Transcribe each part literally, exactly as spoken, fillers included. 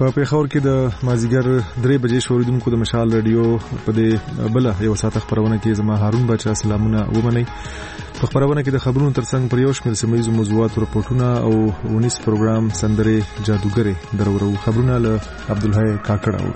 په پیښور کې د مازیګر درې بجې شوریدونکو د مشال رادیو په دې بل یو ساعت خبرونه کې زما هارون بچا سلامونه ومنئ. په خبرونه کې د خبرونو ترڅنګ پر یو شمېر سیمه ییزو موضوعاتو راپورټونه او ونیس پروګرام سندرې جادوګرې درورو خبرونه له عبدالحی کاکړ او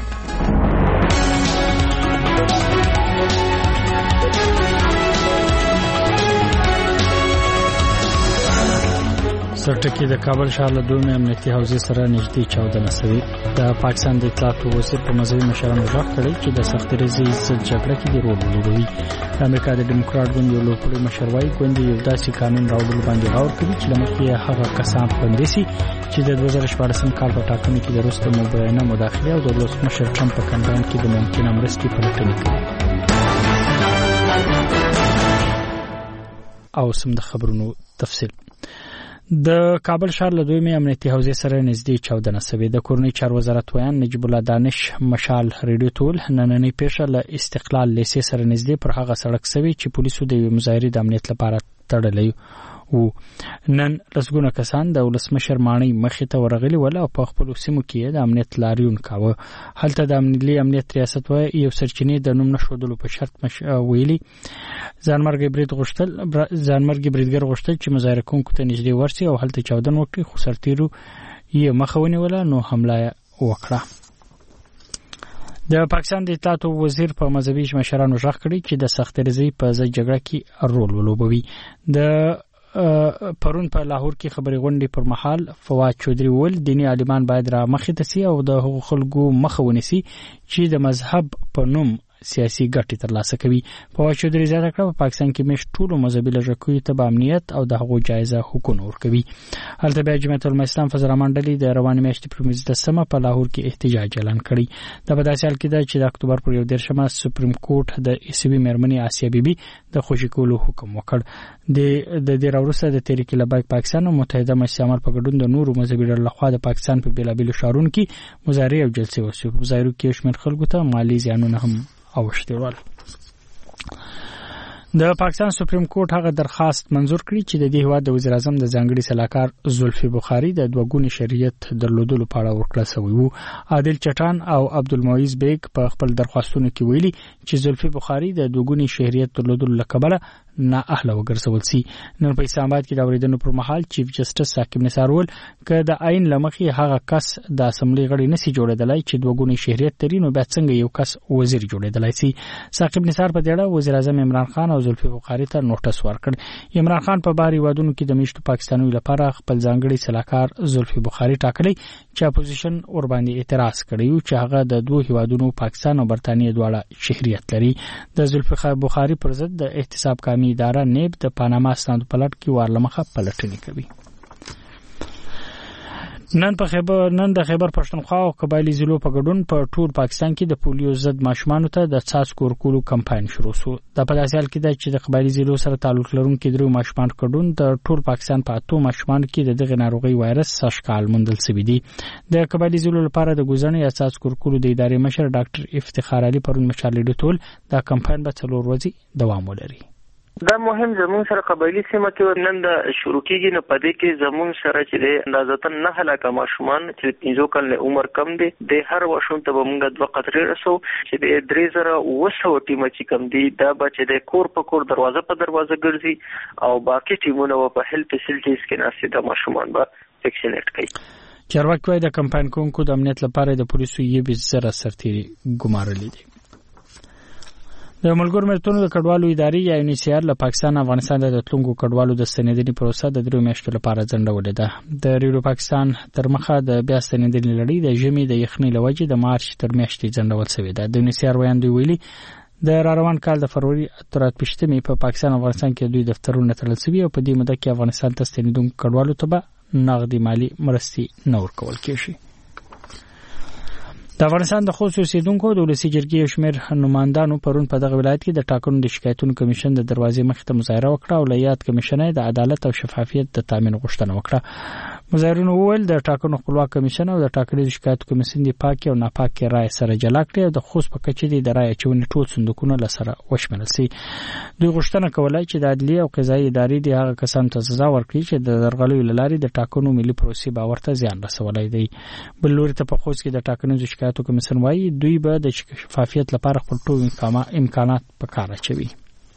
سرټکی د کابل ښار له دوه امنیتي حوزې سره نږدې چاودنه شوې. د پاکستان د اطلاعاتو وزیر په مذهبي مشرانو غږ کړی چې د سختریزي ضد جګړه کې د رول ولوبوي. د امریکا د ډیموکرات ګوند یو لوړپوړی مشر وايي ګوند یو داسې قانون راوړل باندې غور کوي چې لمخې هغه کسان خوندي شي چې د دوه زره شپاړسم کال په ټاکنو کې د روس د مبینه مداخله او د ولسمشر ټرمپ په کمپاین کې د ممکنه مرستې پلټنې کوي. او سم د خبرونو تفصیل. د کابل ښار له دویمې امنیتي حوزې سره نږدې چاودنه شوې. د کورنۍ چارو وزارت ویان نجیب الله دانش مشال ریډیو ټول نننۍ پیښه له استقلال لیسې سره نږدې پر هغه سړک شوې چې پولیسو د مظاهرې د امنیت لپاره تړلې و. نن لسګونه کسان د ولسمشر ماڼۍ مخې ته ورغلي ول او په خپل سیمو کې د امنیت لاریون کاوه. هلته د ملي امنیت ریاست وای یو سرچینې د نوم نشودلو په شرط ویلي ځانمرګ برید غوښتل ځانمرګ بریدګر غوښتل چې مظاهره کوونکو ته نږدې ورسي او هلته چاودنه وکړي، خو سرتیرو یې مخه ونیوله نو حمله وکړه. د پاکستان د اطلاعاتو وزیر په مذهبي مشرانو غږ کړی چې د سختریزي په ضد جګړه کې رول ولوبوي. د پرون په لاهور کې خبري غونډې پر مهال فواد چودري ول دینی عالمان باید را مخې ته سي او د حقوق خلکو مخه ونیسي چې د مذهب په نوم سیاسي ګټې ترلاسه کوي. فواد چودري زیاته کړه په پاکستان کې مش ټول مذهبي لږکیو ته امنیت او د حقوق جایزه حقوق ورکوي. هلته بیا جمعیت العلماء اسلام فضل الرحمن ډلې د روانې میاشتې پر مزدسمه په لاهور کې احتجاج اعلان کړی. د بداسي حال کې د چې د اکتوبر پر یو دیرشمه سپریم کورټ د ایسوي مېرمنې آسیا بیبي د خوشی کولو حکم وکړ. د د دې راوروسته د تحریک لبیک پاکستان او متحده مستعمر په ګډون د نورو مذهبي ډلو لخوا د پاکستان په بیلابیلو ښارونو کې مظاهرې او جلسې وشوې. په مظاهرو کې شمېر خلکو ته مالی زیانونه هم اوښتي ول. د پاکستان سپریم کورټ هغه درخواست منزور کړی چې د دې هیواد د وزیر اعظم د ځانګړي سلاکار زلفي بخاري د دوه ګوني شریعت درلودلو په اړه ورکړه شوی وو. عادل چټان او عبدالمعیز بیگ په خپل درخواستونو کې ویلي چې زلفي بخاري د دوه ګوني شریعت درلودلو لکبله نه اهله وګرځول سي. نن په اسلام آباد کې د اوریدنو پر مهال چیف جسټس ثاقب نثار ول ک د عین لمخي هغه کس د اسمبلی غړي نسی جوړیدلای چې دوه ګوني شهریت لري نو بیا څنګه یو کس وزیر جوړیدلای سي. ثاقب نثار په دې اړه وزیر اعظم عمران خان او زلفي بخاري ته نوټس ورکړ. عمران خان په باري وادونو کې د میشتو پاکستانیو لپاره خپل ځانګړي سلاکار زلفي بخاري ټاکلی چې اپوزیشن ور باندې اعتراض کړی چې هغه د دوه هیوادونو پاکستان او برتانیې دواړه شهریت لري. د زلفي بخاري پر ضد د احتساب قومي اداره نیب د پاناما سند پلټ کې وارلمخه پلټنې کوي. نن په خبر نن د خبر پښتونخوا او قبایلی ضلعو په ګډون په ټول پاکستان کې د پولیو ضد ماشومانو ته د څاڅکو ورکولو کمپاین شروع شو. د په داسې حال کې د چې د قبایلی ضلعو سره تعلق لرونکي درو ماشومان ګډون د ټول پاکستان په اتو ماشومانو کې د دغه ناروغي وایرس سشکال موندل شوی دی. د قبایلی ضلعو لپاره د ګوزنې یا څاڅکو ورکولو د ادارې مشر ډاکټر افتخار علي پرون مشال ډیټول دا کمپاین به څلور ورځې دوام ولري. دا مهم زمون سره قبایلی سیمه کې نن د شروع کېږي نو پدې کې زمون سره چې د اندازتن نه هلاکه ماشومان چې پنځه کال عمر کم دي د هر وشون ته موږ دوه قطرې رسو چې د درې زره اوه سوه ټیمه چې کم دي دا به چې د کور په کور دروازه په دروازه ګرځي او باقي ټیمونه په هیلث فیسیلیټیز کې ناشې د ماشومان به ویکسینیټ کوي. چارواکي وايي د کمپاین کوونکو د امنیت لپاره د پولیسو یې به زره سرتیري ګمارلي دي. د ملګرو ملتونو د کډوالو ادارې یا یونیسیار له پاکستان افغانستان د تلونکو کډوالو د ستنېدنې پروسه د درو میاشتو لپاره ځنډولې ده. د ریډیو پاکستان تر مخه د بیا ستنېدنې لړۍ د ژمي د یخنۍ له وجې د مارچ تر میاشتې ځنډول شوې ده. د یونیسیار ویان دوی ویلي د روان کال د فروری تر پښتمې په پاکستان او افغانستان کې دوی دفترونه تړل شوي او په دې موده کې افغانستان ته ستنېدونکو کډوالو ته به نغدي مالی مرستې نه ورکول کېږي. د افغانستان د خصوصي اوسیدونکو د ولسي جرګې شمېر نمائندانو پرون په دغه ولایت کې د ټاکنو د شکایتونو کمیشن د دروازې مخې ته مظاهره وکړه او له یاد کمیشن د عدالت او شفافیت د تامین غوښتنه وکړه. مظاهرین وویل د ټاکنو خپلواک کمیشن او د ټاکنیز شکایت کمیسیون د پاکي او ناپاکي رائے سره جلا کړي د خوست په کچې د رائے چونې ټول صندوقونه لسره وشمنل سي. دوی غوښتنه کولای چې د عدلیه او قضایي ادارې د هغه کسانو ته سزا ورکړي چې د درغلیو لارې د ټاکنو ملي پروسې باور ته زیان رسولای دی. بل لوري ته په خوست کې د ټاکنیز شکایت کمیسیون وايي دوی به د شفافیت لپاره خپل ټول امکانات په کار اچوي.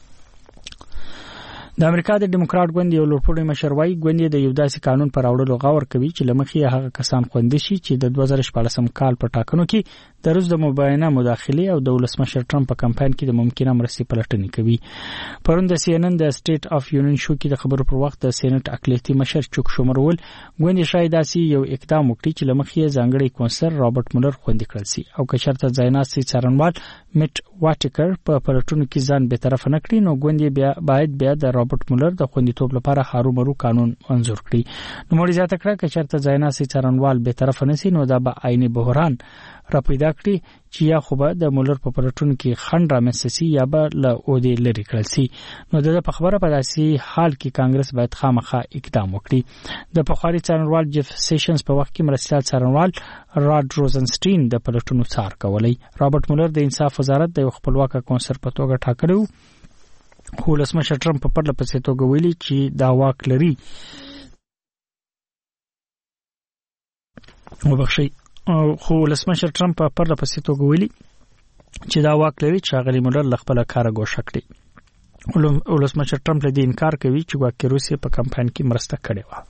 د امریکا د ډیموکرات ګوند یو لوړپوړی مشر وايي ګوند د یو داسې قانون پر راوړلو غور کوي چې لمخې هغه کسان خوندي شي چې د دوه زره شپږ کال په ټاکنو کې د روس د مبینه مداخله او د ولسمشر ټرمپ په کمپاین کې د ممکنه مرستې پلټنې کوي. پرون د سی ان ان د سټیټ اف یونین شو کې د خبرو پر وخت د سېنات اقلیتي مشر چوک شومر ول ګوند شاید داسې یو اقدام وکړي چې لمخې ځانګړي کونسل رابرټ مولر خوندي کړل شي او که چېرته ځایناسي څارنوال میټ واټیکر په پلټونو کې ځان به طرف نه کړي نو ګوند بیا باید بیا د رابرټ مولر د خوندیتوب لپاره هارومرو قانون منظور کړي. نو موري زیاته کړه چې چېرته ځایناسي څارنوال به طرف نه سي نو دا به عیني بحران را پیدا کړي چې یا خو به د مولر په پلټونو کې خنډ رامنځته سي یا به له عہدې لرې کړل سي. نو د په خبره په داسې حال کې کانګرس باید خامخا اقدام وکړي. د پخوانی څارنوال جف سیشنز په وخت کې مرستيال څارنوال راډ روزنسټین د پلټونو څار کولی. رابرټ مولر د انصاف وزارت د خپلواک کونسل په توګه ټاکلو خو ولسمشر ټرمپ په پرله پسې توګه ویلي چې دا واک لري وبخښي خو ولسمشر ټرمپ په پرله پسې توګه ویلي چې دا واک لري چې غلی مولر ل خپل کار غوښه کړي. ولسمشر ټرمپ له دې انکار کوي چې واکې روسیې په کمپاین کې مرسته کړې و.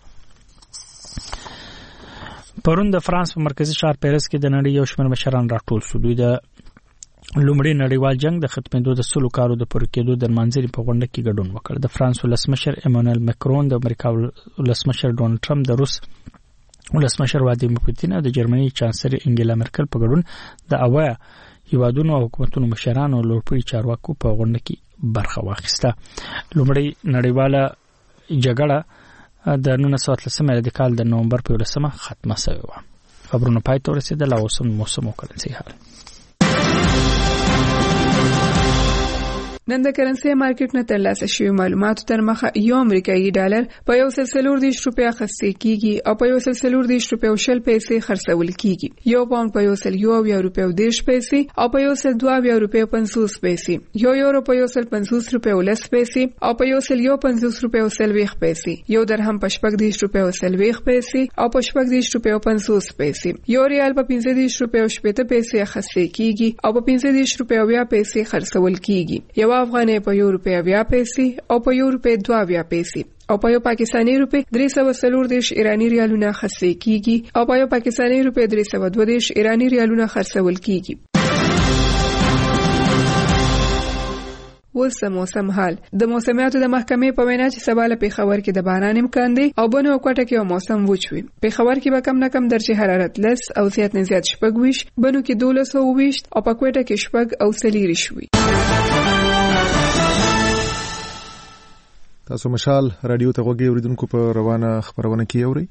پرون د فرانس په مرکزی ښار پیرس کې د نړۍ یو شمېر مشران راټول شو. دوی د لومړي نړیوال جنگ د ختمېدو د سلو کارو د پوره کېدو د منځري په غونډه کې ګډون وکړ. د فرانس ولسمشر ایمانوئل ماکرون، د امریکا ولسمشر ډونالد ټرمپ، د روس ولسمشر ولادیمیر پوتین او د جرمني چانسلر انګلا مرکل په ګډون د اویا هیوادونو او حکومتونو مشرانو لوړپوړي چارواکو په غونډه کې برخه واخیسته. لومړی نړیواله جګړه د نولس سوه اتلسم د کال د نومبر په ولسمه ختمه شوه و. خبرونه پای ته ورسېدل او اوس موسم او کرنسي حال. نن د کرنسي مارکیټ نه ترلاسه شوی معلوماتو تر مخه یو امریکایي ډالر په یو سل څلور دیرش روپیا اخیستل کیږي او په یو سل څلور دیرش روپیا شل پیسې خرڅول کیږي. یو پاوند په یو سل یو اویا روپیا دیرش پیسې او په یو سل دوه اویا روپیا پنځوس پیسې، یو یورو په یو سل پنځوس روپیا لس پیسې او په یو سل یو پنځوس روپیا سلويخ پیسې، یو درهم په شپږ دیرش روپیا سلويخ پیسې او په شپږ دیرش روپیا پنځوس پیسې، یو ریال په پنځه دیرش روپیا شپږ پیسې اخیستل کیږي او په پنځه دیرش روپیا اویا پیسې خرڅول کیږي. یو افغانۍ په یو روپیا اویا پیسې او په یو روپیا دوه اویا پیسې او په یو پاکستاني روپیا درې سوه څلور دیرش ایرانی ریالونه خرڅول کیږي او په یو پاکستاني روپیا درې سوه دوه دیرش ایرانی ریالونه خرڅول کیږي. اوس موسم حال. د موسمیاتو د محکمې په وینا چې سبا له پېښور کې د باران امکان دی او بنو او کوټه کې موسم وچ وي. پېښور کې به کم نه کم درجه حرارت لس او زیات نه زیات شپږ ویشت، بنو کې دولس او ویشت او په کوټه کې شپږ او څلېرویشت وي. تاسو مشال رادیو ته غوږی اوریدونکو په روانه خبرونه کې اوري.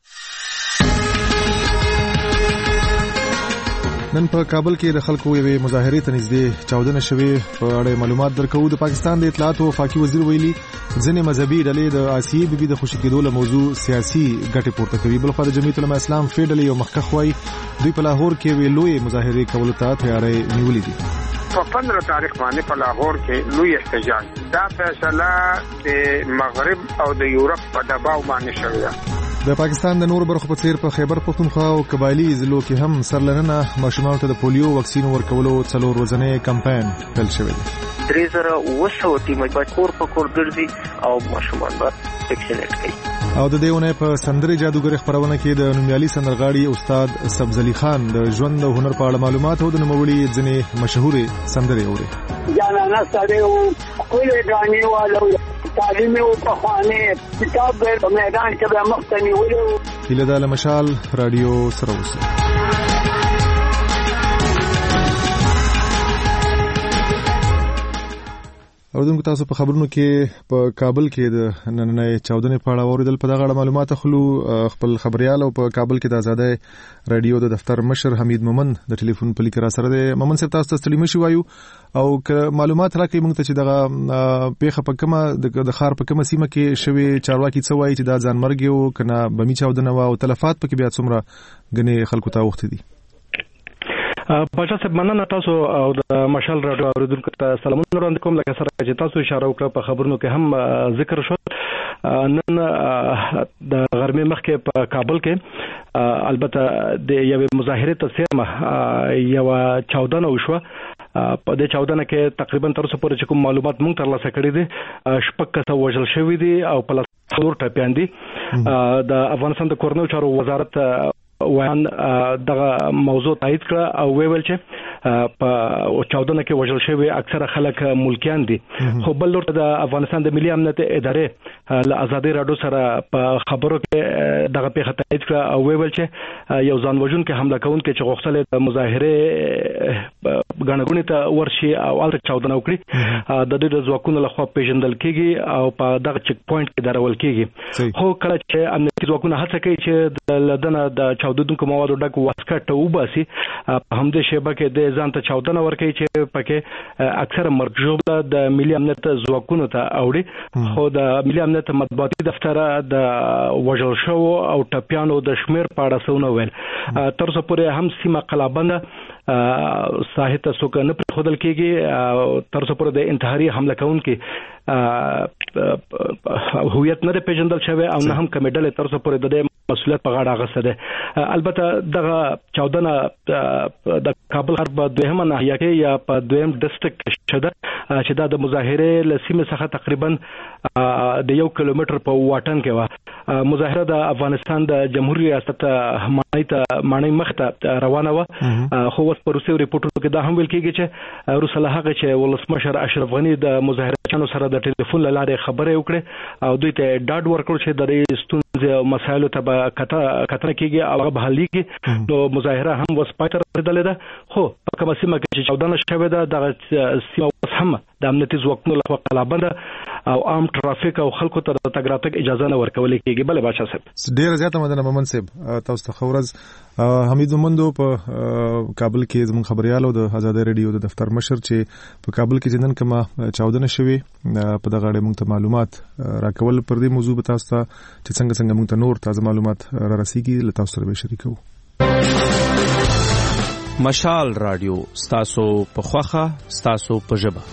نن په کابل کې د خلکو یوې مظاهرې ته نږدې چاودنه شوې په اړه معلومات درکو. د پاکستان د اطلاعات او وفاقي وزیر ویلي ځینې مذهبي ډلې د آسیې بیبي د خوشي کېدو له موضوع سیاسي ګټې پورته کوي. بل خو د جمعیت العلماء اسلام فی ډلې یو مخکښ وایي دوی په لاهور کې وی لوی مظاهرې کولو ته تیاری نیولې دي. په پندرہ تاریخ باندې په لاهور کې لوی احتجاج دا فیصله د مغرب او د یورپ په دباو باندې شوې ده. د پاکستان د نور برخو په څیر په خیبر پختونخوا او قبایلی ضلعو کې هم سرلننه ماشومانو ته د پولیو واکسین ورکولو څلور ورځنی کمپاین پیل شوی دی. درې زره اوه سوه ټیمه به کور په کور ګرځي او ماشومان به ویکسینیټ کوي. او د دې ونې په سندرې جادوګرۍ خبرونه کې د نومیالي سندرغاړي استاد سبزلي خان د ژوند او هنر په اړه معلومات او د نوموړي ځینې مشهورې سندرې اوري. جانانه سره او کولې غاني والو تعلیم او پخوانه کتاب په میدان کې به مختنی ولو. هله د مشال رادیو سره اوسه. اوردونکو تاسو په خبرونو کې په کابل کې د نننۍ چاودنې په اړه اوریدل. په دغه اړه معلومات خلو خپل خبريال او په کابل کې د آزادۍ رادیو د دفتر مشر حمید مومن د ټلیفون په لیک را سره دی. مومن صاحب تاسو ته ستړي مشي وایو او معلومات راکړئ موږ ته چې دغه پیښه په کومه د خار په کومه سیمه کې شوی، چارواکي څه وایي چې دا ځانمرګ یو کنه بمی چاودنه و او تلفات پکې بیا څومره غني خلکو ته وخت دي. پاچا صاحب مننه تاسو او د مشال راډیو اوریدونکو ته سلامونه وړاندې کوم. لکه سره چې تاسو اشاره وکړه په خبرونو کې هم ذکر شو، نن د غرمې مخکې په کابل کې البته د یوې مظاهرې تسمه یو چاودنه وشوه. په دې چاودنه کې تقریبا تر اوسه پورې کوم معلومات مونږ ترلاسه کړي دي شپږ کسه وژل شوي دي او په څلور ټپيان دي. د افغانستان د کورنیو چارو وزارت وان دغه موضوع تایید کړه او ویل چې په چاودنه کې وژل شوی اکثره خلک ملکیان دي. خو بل لور د افغانستان د ملي امنیت ادارې له آزادۍ راډیو سره په خبرو کې دغه پیښه تایید کړه او ویل چې یو ځان وژونکي حمله کوونکي چې غوښتل د مظاهره غنغونی ته ورشي او الته چاودنه وکړي د دې د ځواکونو لخوا پیژندل کیږي او په دغه چک پوینټ کې درول کیږي. خو کله چې امنیتي ځواکونه هڅه کوي چې د لدنه د چاودونکو موادو ډک واسکټ وباسي، په همدې شیبه کې د ځان ته چاودنه ورکوي چې پکې اکثره مرګ ژوبله د ملي امنیت ځواکونو ته اوړي. خو د ملي امنیت مطبوعاتي دفتر د وژل شو او ټپیانو د شمیر په اړه څه ونه ویل. تر اوسه پورې هم سیمه قلابنده ساحه ته څوک نه پرېښودل کېږي. تر اوسه پورې د انتحاري حمله کوونکي هویت نه پیژندل شوی او نه هم کومې ډلې تر اوسه پورې د مسؤلیت په غاړه اخیسته ده. البته دغه چاودنه د کابل ښار په دویمه ناحیه کې یا په دویم ډسټرکټ کې شوه چې دا د مظاهرې له سیمې څخه تقریبا د یو کیلومتر په واټن کې وه. مظاهره د افغانستان د جمهوریت ریاست مانۍ ته مانۍ مخ ته روانه وه. خو اوس په روسي ریپورټونو کې دا هم ویل کېږي چې روس له هغه چې ولسمشر اشرف غني د مظاهرچیانو سره د ټلیفون له لارې خبرې وکړې او دوی ته ډاډ ورکړ چې د دې ستونزې او مسایلو ته به کتنه کېږي او هغه به حلېږي. نو مظاهره هم اوس پای ته رسېدلې ده. خو په کومه سیمه کې چې چاودنه شوې ده دغه سیمه اوس هم د امنیتي ځواکونو لخوا قلابنده او عام ټرافیک او خلکو ته د تګ راتګ اجازه نه ورکول کېږي. بله بادشاه صاحب ډېره زیاته مننه مومن صاحب. تاسو ته ښه ورځ. حمید مومن په کابل کې زموږ خبريال او د آزادۍ رادیو د دفتر مشر چې په کابل کې چې نن کومه چاودنه شوې په دغه اړه موږ ته معلومات راکول. پر دې موضوع به تاسو ته چې څنګه څنګه موږ ته نور تازه معلومات را رسیږي له تاسو سره به شریکو. مشال رادیو ستاسو په خوخه ستاسو په ژبه.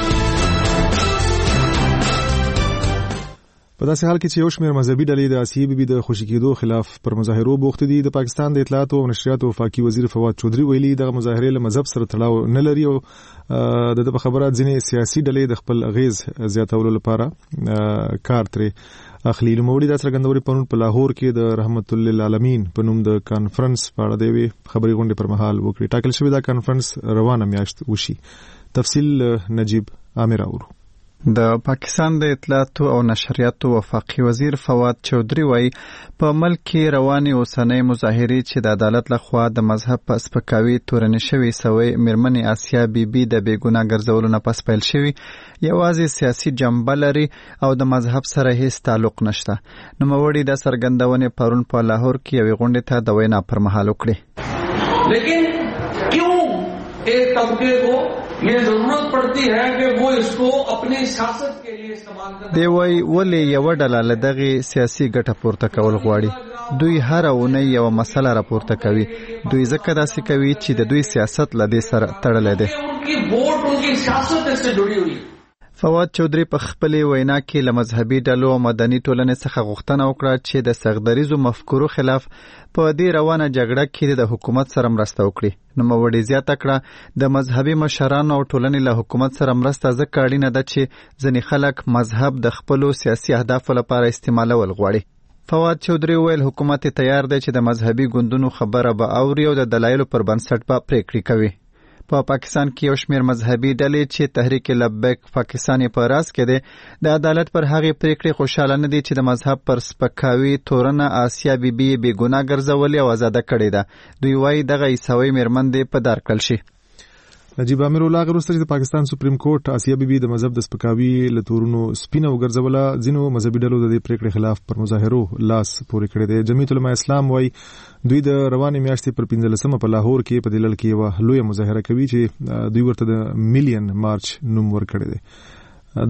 په داسې حال کې چې یو شمېر مذهبي ډلې د آسیې بیبي د خوشي کېدو خلاف پر مظاهرو بوخت دي. د پاکستان د اطلاعات او نشریاتو وفاقي وزیر فواد چودري ویلي دغه مظاهرې له مذهب سره تړاو نه لري او د دې په خبره ځینې سیاسي ډلې د خپل اغیز زیاتولو لپاره کار ترې اخلي. نوموړي دا څرګندوري پرون په لاهور کې د رحمت للعالمین په نوم د کانفرنس په اړه د یوې خبري غونډې پر مهال وکړي. ټاکل شوی دا کانفرنس روانه میاشت وشي. تفصیل نجیب عامر اورو. د پاکستان د اطلاعاتو او نشریاتو وفاقي وزیر فواد چودري وایي په ملک کې روانې اوسنۍ مظاهرې چې د عدالت لخوا د مذهب په سپکاوي تورنې شوې سوی میرمنې آسیا بیبي د بې ګناه ګرځولو نه پس پیل شوي یوازې سیاسي جنبه لري او د مذهب سره هیڅ تعلق نشته. نوموړي د څرګندونې پرون په لاهور کې یوې غونډې ته د وینا پر مهال وکړې. لیکن کیوں ایک طبقے کو یہ ضرورت پڑتی ہے کہ وہ اس کو اپنی سیاست کے لیے استعمال کرے. دی وای ولې یو ډله له دغه سیاسي ګټه پورته کول غواړي. دوی هر اونۍ یو مسله راپورته کوي. دوی ځکه داسې کوي چې د دوی سیاست له دې سره تړلی دی. ان کی ووٹ ان کی سیاست اس سے جڑی ہوئی. فواد چودري په خپلې وینا کې له مذهبي ډلو او مدني ټولنې څخه غوښتنه وکړه چې د سغدریزو مفکورو خلاف په دې روانه جګړه کې د حکومت سره مرسته وکړي. نوموړي زیاته کړه د مذهبي مشرانو او ټولنې له حکومت سره مرسته ځکه اړینه ده چې ځینې خلک مذهب د خپلو سیاسي اهدافو لپاره استعمالول غواړي. فواد چودري ویل حکومت تیار دی چې د مذهبي ګوندونو خبره به اوري او د دلایلو پر بنسټ به پریکړې کوي. په پا پاکستان کې یو شمېر مذهبي ډلې چې تحریک لبیک پاکستان په راس کې دی د عدالت پر هغې پریکړې خوشاله نه دي چې د مذهب پر سپکاوي تورنه آسیا بیبي بې ګناه ګرځولې او آزاده کړې ده. دوی وایي دغه عیسوي میرمن دې په دار کړل شي. نجیب امیر الله غروسته چې پاکستان سپریم کورټ آسیا بیبي د مذهب د سپکاوي لتورونو سپینه وګرځوله ځینو مذهبي ډلو د دې پریکړې خلاف پر مظاهرو لاس پورې کړی دی. جمعیت العلماء اسلام وايي دوی د روانې میاشتې پر پنځلسمه په لاهور کې په دلل کې یو لوی مظاهره کوي چې دوی ورته د میلیون مارچ نوم ورکړی دی.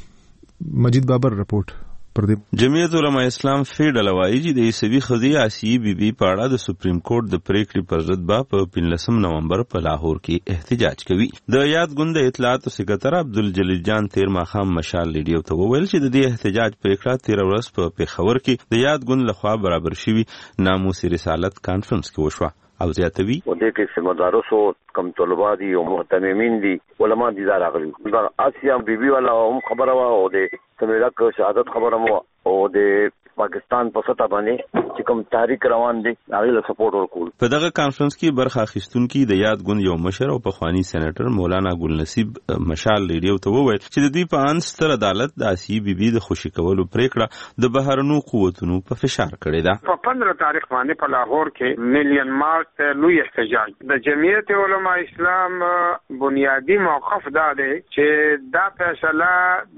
د مجید بابر رپورت جمعیت علماء اسلام فیډل وایي چې د عیسوي ښځې آسیې بیبي په اړه د سپریم کورټ د پریکړې پر ضد به په پنځلسم نومبر په لاهور کې احتجاج کوي. د یاد ګوند د اطلاعاتو سکرټر عبدالجلیل جان تیر ماښام مشال ریډیو ته وویل چې د دې احتجاج پریکړه تیر ورځ په پېښور کې د یاد ګوند لخوا برابر شوي ناموس رسالت کانفرنس کې وشوه او زیاتوي و دې کې مدارس او کم طلبه دي او محتممین دي علما دي راغلي. دا آسیا بیبي والا هم خبره وا او د سمیلک شهادت خبره مو او د پاکستان په سطح باندې چې کوم تحریک روان دي هغه له سپورټ ورکول. په دغه کانفرنس کې برخه اخیستونکو د یاد ګوند یو مشر او پخوانی سېنیټر مولانا ګل نصیب مشال ریډیو ته وویل چې د دوی په ان ستر عدالت د آسیې بیبي د خوشي کولو پریکړه د بهرنو قوتونو په فشار کړې ده. په پندرہ تاریخ باندې په لاهور کې میلیون مارچ لوی احتجاج د جمعیت علماء اسلام بنیادی موقف دا دی چې دا فیصله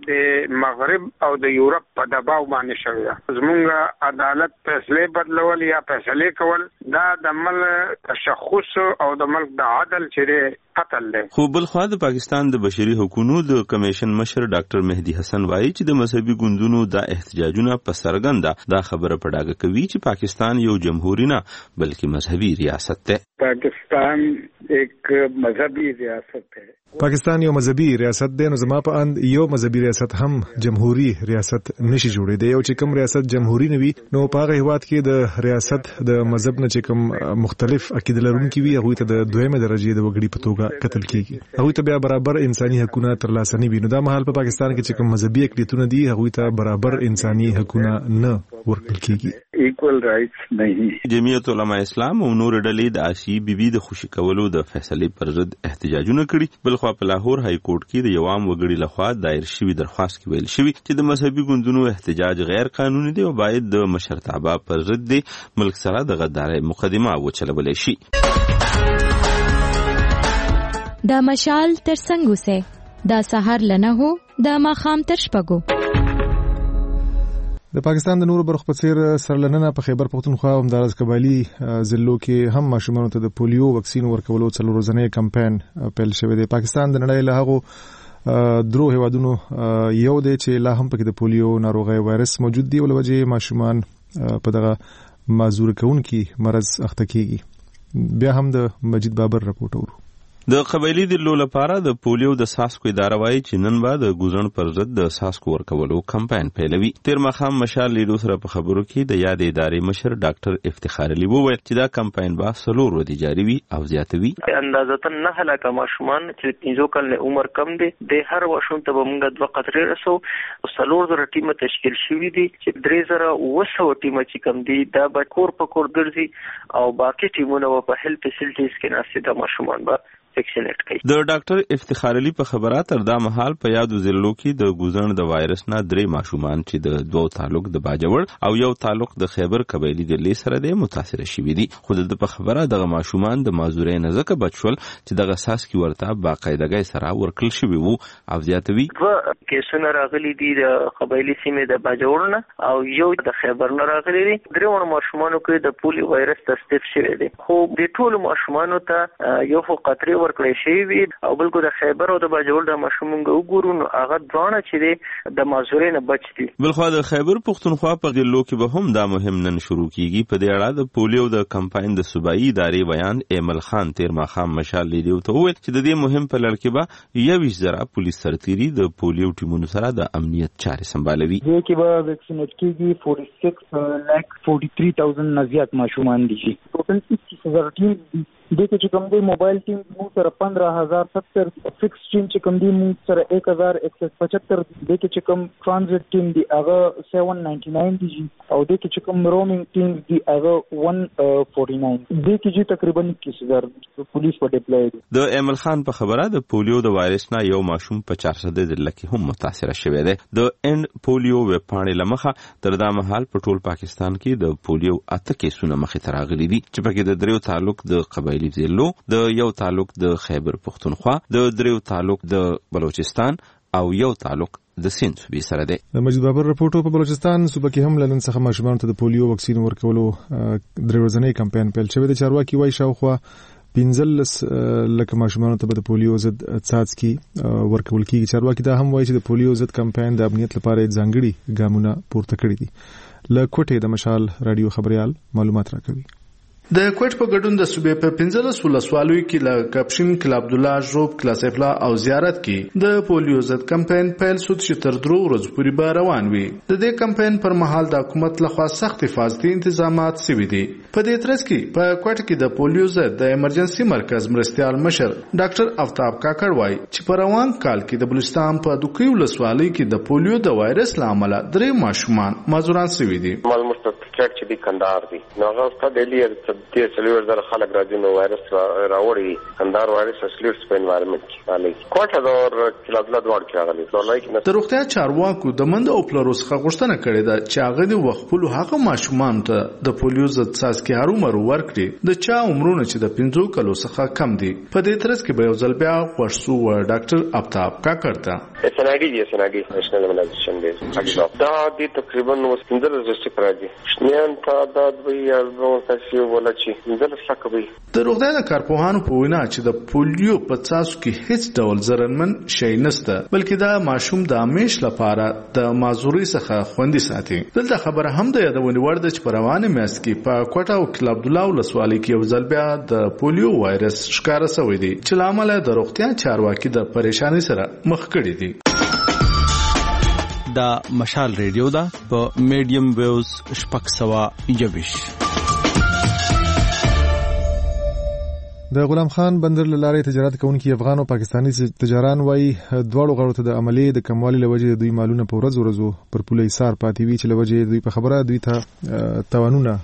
د مغرب او د یورپ په دباو باندې شوی ده. زمونږ عدالت فیصله بدلول یا فیصله کول دا د ملک تشخص او د ملک د عدل چې قتل دی. خو بل خو د پاکستان د بشري حقوقو د کمیشن مشر ډاکټر مهدی حسن وایي چې د مذهبي ګوندونو د احتجاجونه په څرګنده دا خبره په ډاګه کوي چې پاکستان یو جمهوریت نه بلکې مذهبي ریاست دی. پاکستان ایک مذهبي ریاست ہے. پاکستان یو مذهبي ریاست دی. نو زما په اند یو مذهبي ریاست هم جمهوری ریاست نشي جوړې دی. یو چې کوم ریاست جمهوری نه وي نو په هغه هیواد کې د ریاست د مذهب نه چې کوم مختلف عقیده لرونکي وي هغه ته د دویمه درجه د وګړي په توګه قتل کیږي. هغه ته بیا برابر انساني حقوقونه ترلاسه نه وي. نو دا مهال په پاکستان کې چې کوم مذهبي اقلیتونه دي هغه ته برابر انساني حقوقونه نه ورکړل کیږي. ایکوال رائټس نه. جمعیت علماء اسلام او نور ډلې د آسیې بیبي د خوشي کولو د فیصلې پر ضد احتجاجونه کړي. بل خو په لاهور های کورټ کې د یوام وګړي لخوا دایر شوی درخواست کې ویل شوی چې د مذهبي ګوندونو احتجاج غیر قانوني دی او باید د مشرتابه پر ضد دی ملک سره د غدارۍ مقدمه وچلول شي. دا مشال تر څنګه وسه دا سحر لنه هو دا ماخام تر شپګو. د پاکستان د نورو برخو په څیر سرلننه په خیبر پختونخوا او همدارس قبایلی ضلعو کې هم ماشومانو ته د پولیو واکسین ورکولو څلور ورځنی کمپاین پیل شوی دی. پاکستان د نړۍ له هغو درو هیوادونو یو دی چې لا هم پکې د پولیو ناروغي وایرس موجود دی او له وجې ماشومان په دغه معذور کوونکی مرض اخته کیږي. بیا هم د مجید بابر رپورټ اورو. د قبایلی ضلعو لپاره د پولیو د ساسکو اداره وایي چې نن به د ګوزن پر ضد د ساسکو ورکولو کمپاین پیلوي. تیر ماښام مشال لیدو سره په خبرو کې د یاد ادارې مشر ډاکټر افتخار علي وویل چې دا کمپاین به څلور ورځې جاري وي او زیاتوي. اندازه نه هلاکه ماشومان چې پنځه کال عمر کم دي د هر واشون ته به موږ دوه قطرې رسو او څلور زره ټیمه تشکیل شوي دي چې درې زره اوه سوه ټیمه چې کم دي دا به کور په کور ګرځي او باقي ټیمونه په هیلث فیسیلیټیز کې ناستي د ماشومان به د ډاکټر افتخار علي په خبره تر دا مهال په یادو ضلعو کې د ګوزن د وایرس نه درې ماشومان چې د دوو تعلق د باجوړ او یو تعلق د خیبر قبایلی ضلع سره د متاثر شوي دي. خو د په خبره دغه ماشومان د معذورۍ نه ځکه بچ شول چې دغه ساسکي ورته باقاعدګۍ سره ورکړل شوي وو او زیاتوي. دوه کیسونه راغلي دي د قبایلی سیمې د باجوړ نه او یو د خیبر نه راغلي دي. درې ماشومانو کې د پولیو وایرس تصدیق شوی دی. خو د ټولو ماشومانو ته یو خو قطرې ورکړی شوی وي او بلکې د خیبر او د باجوړ د ماشومانو وګورو نو هغه ځوانه چې دی د معذورۍ نه بچ دي. بلخو د خیبر پختونخوا په ضلعو کې به هم دا مهم نن شروع کیږي. په دې اړه د پولیو د کمپاین د صوبایي ادارې بیان ایمل خان تیر ماښام مشال لیدو ته وویل چې د دې مهم په لړ کې به یویشت زره پولیس سرتیري د پولیو ټیمونو سره د امنیت چارې سمبالوي. دې کې به ویکسینیټ کیږي چوالیس لاک تیالیس هزار نه زیات ماشومان دي. ټوټل پچیس هزار ټیم دي. دغه چې کوم دی موبایل ټیم مو سره پندرہ ہزار ستر، فکس ټیم چې کوم دی مو سره ایک هزار ایک سو پچہتر، دغه چې کوم ټرانزیت ټیم دی هغه سات سو ننانوے دی او دغه چې کوم رومینګ ټیم دی هغه ایک سو چوالیس. دغه چې تقریبا اکیس هزار پولیس په ډیپلوي دي. د ایمل خان په خبره د پولیو د وایرس نه یو ماشوم په چار سده ضلع کې هم متاثر شوی دی. د اند پولیو ویب پاڼې لمخه تر دا مهال په ټول پاکستان کې د پولیو اته کیسونه مخې ته راغلي دي چې پکې د دریو تعلق د قبایل قبایلی ضلعو، د یو تعلق د خیبر پختونخوا، د دریو تعلق د بلوچستان او یو تعلق د سیند صوبې سره دی. د مجید بابر رپورټو په بلوچستان صوبه کې هم لنن څخه ماشومان ته د پولیو واکسین ورکولو درې ورځنی کمپاین پیل شوی دی. چارواکي وایي شاوخوا پنځلس لکه ماشومان ته د پولیو ضد څاڅکي ورکول کیږي. چارواکي دا هم وایي چې د پولیو ضد کمپاین د امنیت لپاره ځانګړي ګامونه پورته کړي دي. له کوټې د مشال رادیو خبريال معلومات راکوي. د کوټ په ګډون د صوبې په پنځلس ولسوالیو کې له کپشن کلا عبدالله ژوب کلا سیفلا او زیارت کې د پولیو ضد کمپاین پیل شو چې تر درو ورځې پورې به روان وي. د دې کمپاین پر مهال د حکومت لخوا سخت حفاظتي تنظیمات شوي دي. په دې ترڅ کې په کوټ کې د پولیو ضد د ایمرجنسي مرکز مرستیال مشر ډاکټر افتاب کاکړ وایي چې په روان کال کې د بلوچستان په دوکي ولسوالۍ کې د پولیو د وایرس لامل درې ماشومان مازوران شوي دي. معلومات ټریک چې د کندهار دي نو هغه ستاسو د لیډ د سلوور در خلک راځي نو وایرس راوړي. کندهار وایرس اسلیټ په انوایرنمنت کې علي کوټه د کلابلا دوړ کې راغلي. لایک د روغتیا چارواکو د مند او پلروس څخه غوښتنه کړې ده چې هغه د وخپلو هغه ماشومان ته د پولیو ضد څاڅکي هرومرو ورکړي د چا عمرونه چې د پنځو کلو څخه کم دي. په دې ترڅ کې به یو ځل بیا ورسو ډاکټر افتاب کاکړ ته اسناګي دي اسناګي نېشنل ایمونایزیشن دی دا د تقریبا نو سپندر زستی پراجي شنیان تا دا دوی یو تاسو ولچی د روغتیا د کارپوهانو په وینا چې د پولیو په څاڅکو کې هیڅ ډول ضررمن شی نشته بلکې دا ماشوم د همیش لپاره د معذوري څخه خوندي ساتي. دلته خبره هم د یادونې وړ ده چې په روانه میاشت کې په کوټه او کلا عبدالله ولسوالۍ کې یو ځل بیا د پولیو وایرس ښکاره شوی دی چې لامل د روغتیا چارواکي د پریشانی سره مخ کړي دي. دا مشال ریډیو دا په میډیم ویوز شپږ سوه یوویشت. د غلام خان بندر لارې تجارت کوونکي افغان او پاکستانی تجاران وایي دواړو غړو ته د عملي د کموالي لوجې دوی مالونه په ورځ ورځو پر پوله ایثار پاتې وي چې لوجې دوی په خبره دوی ته توانونه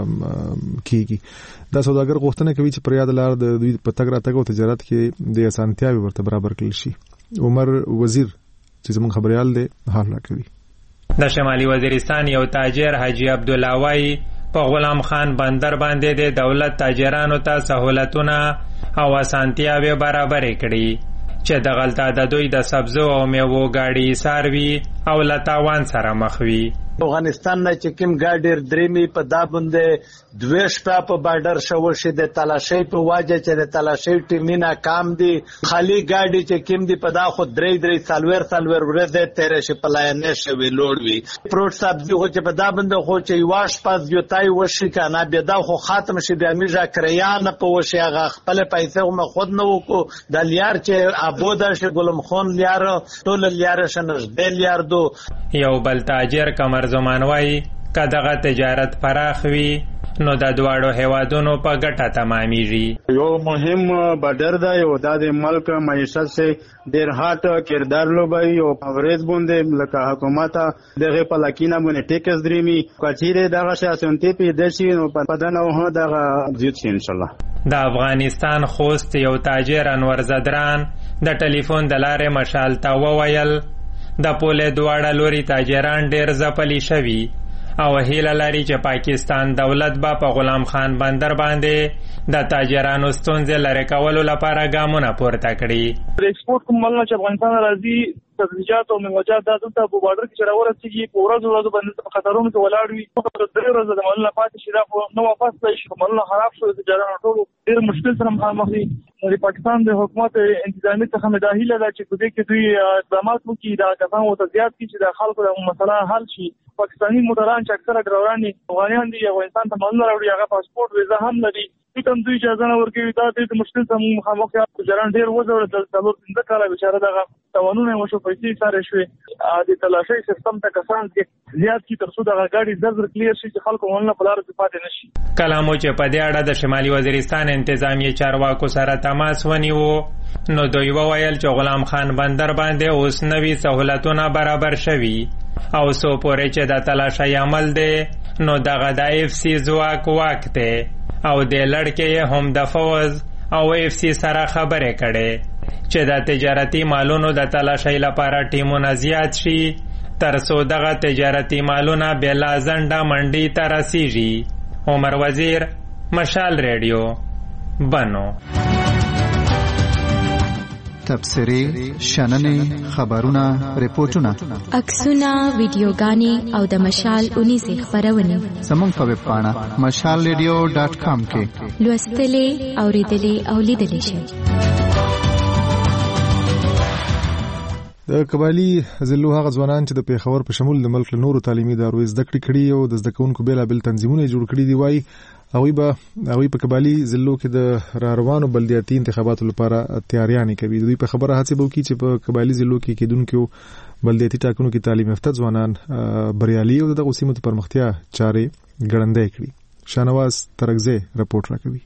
کیږي. دا سوداګر غوښتنه کوي چې پر یاد لار د دوی په تګ راتګ او تجارت کې د اسانتیاوي ورته برابر کړل شي. عمر وزیر چې زموږ خبريال دی حال راکوي. د شمالي وزیرستان یو تاجر حاجی عبدالله وایي په غلام خان بندر باندې د دولت تاجرانو ته سہولتونه او اسانتیاوې برابرې کړي چې د غلطه د دوی د سبزو او میوو گاډي ساروي او لتاوان سره مخ وي. افغانستان نه چې کوم ګاډي درېمي په دا باندې دوه شپه په بارډر شو شي د تلاشي په واجه چې د تلاشي ټیمینا کام دي خالی ګاډي چې کوم دي په دا خو درې درې سالور سالور ورته تیر شي پلاینه شوی لوړ وي. پروت سبزي خو چې په دا باندې خو چې واش پاس یوتای وشي کنه بیا دا خو ختم شي بیا میجا کریان په وشي هغه خپل پیسې هم خود نه وکړو د لیار چې ابودا شي ګلم خون لیار ټول لیار شنه د لیار دو. یو بل تاجر کمر زمانوي کداغه تجارت پراخ وي نو د دواړو هیوادونو په ګټه تمامېږي. یو مهم بډر دا یو د ملک معیشت سه ډیر هاټ کردار لوبي او پاورز باندې لکه حکومت دغه په لکینه باندې ټیکس درېمي کچېره دغه شاسنتي په دشي نو په دنه هو دغه زیات شي ان شاء الله. د افغانستان خوست یو تاجر انور زدران د ټلیفون د لارې مشال ته وویل د پوله دواړه لوري تاجران ډیر ځپلي شوي او هیله لري چې پاکستان دولت با په غلام خان بندر باندې د تاجرانو ستونزې لرې کولو لپاره ګامونه پورته کړي. د ایکسپورت کوم مال چې افغانستان راځي سبزیجات او میوه‌جات د دلته په بارډر کې چرور رسیږي په ورځ ورځ باندې په خطرونو کې ولاړ وي. په درې ورځې د مالونو پاتې شي دا نو واپس ځي چې مالونه خراب شو د تجارانو ټول ډیر مشکل سره مخامخ دي. د پاکستان د حکومت انتظامی څخه مداهله ده چې دوی کې دوی اقدامات وکړي دا کسان او تزیات کړي چې د خلکو د مسله حل شي. پاکستانی موټران چې اکثره ډرایوران افغانان دي افغانستان ته مالونه راوړي هغه پاسپورت ویزا هم لري کوم دوی اجازه نه ورکوي دا د مشکل سره مخامخ دي. تجاران ډیر وځول د څلور پنځه کاله بشاره دغه توانونه مو شو پیسې سره شوې د تلاشي سیستم ته کسان کې زیات کی ترڅو دغه گاډي زر کلیر شي چې خلکو مالونه په لار کې پاتې نشي. کلامو چې په دې اړه د شمالي وزیرستان انتظامی چارواکو سره تماس ونیو نو دوی وویل چې غلام خان بندر باندې اوس نوي سہولتونه برابر شوي او سو پورې چې د تلاشي عمل دی نو دغه د اف سی ځواک واک دی او د لړکې هم د فوز او اف سی سره خبرې کړي چې د تجارتي مالونو د تلاشي لپاره ټیمونه زیات شي تر څو دغه تجارتي مالونه بلا ځنډه منډي ته رسیږي. عمر وزیر، مشال ریډیو، بنو. تبصرې، شننې، خبرونه، ریپورتونه، عکسونه، ویډیوګانې او د مشال اونیزې خپرونې زموږ په ویب پاڼه مشال ریډیو ډاټ کام کې لوستلې، اوریدلې او لیدلې شئ. د قبایلی ضلعو هغه ځوانان چې د پیښور په شمول د ملک له نورو تعلیمي ادارو زده کړې کړي او د زده کوونکو بېلابېل تنظیمونه جوړ کړي دي، وایي هغوی به هغوی په قبایلی ضلعو کې د را روانو بلدیاتي انتخاباتو لپاره تیاریانې کوي. دوی په خبره هڅې به وکړي چې په قبایلی ضلعو کې کېدونکو بلدیاتي ټاکنو کې تعلیم یافته ځوانان بریالي او دغو سیمو ته پرمختیا چارې ګړندۍ کړي. شاهنواز ترکزی رپورټ راکوي.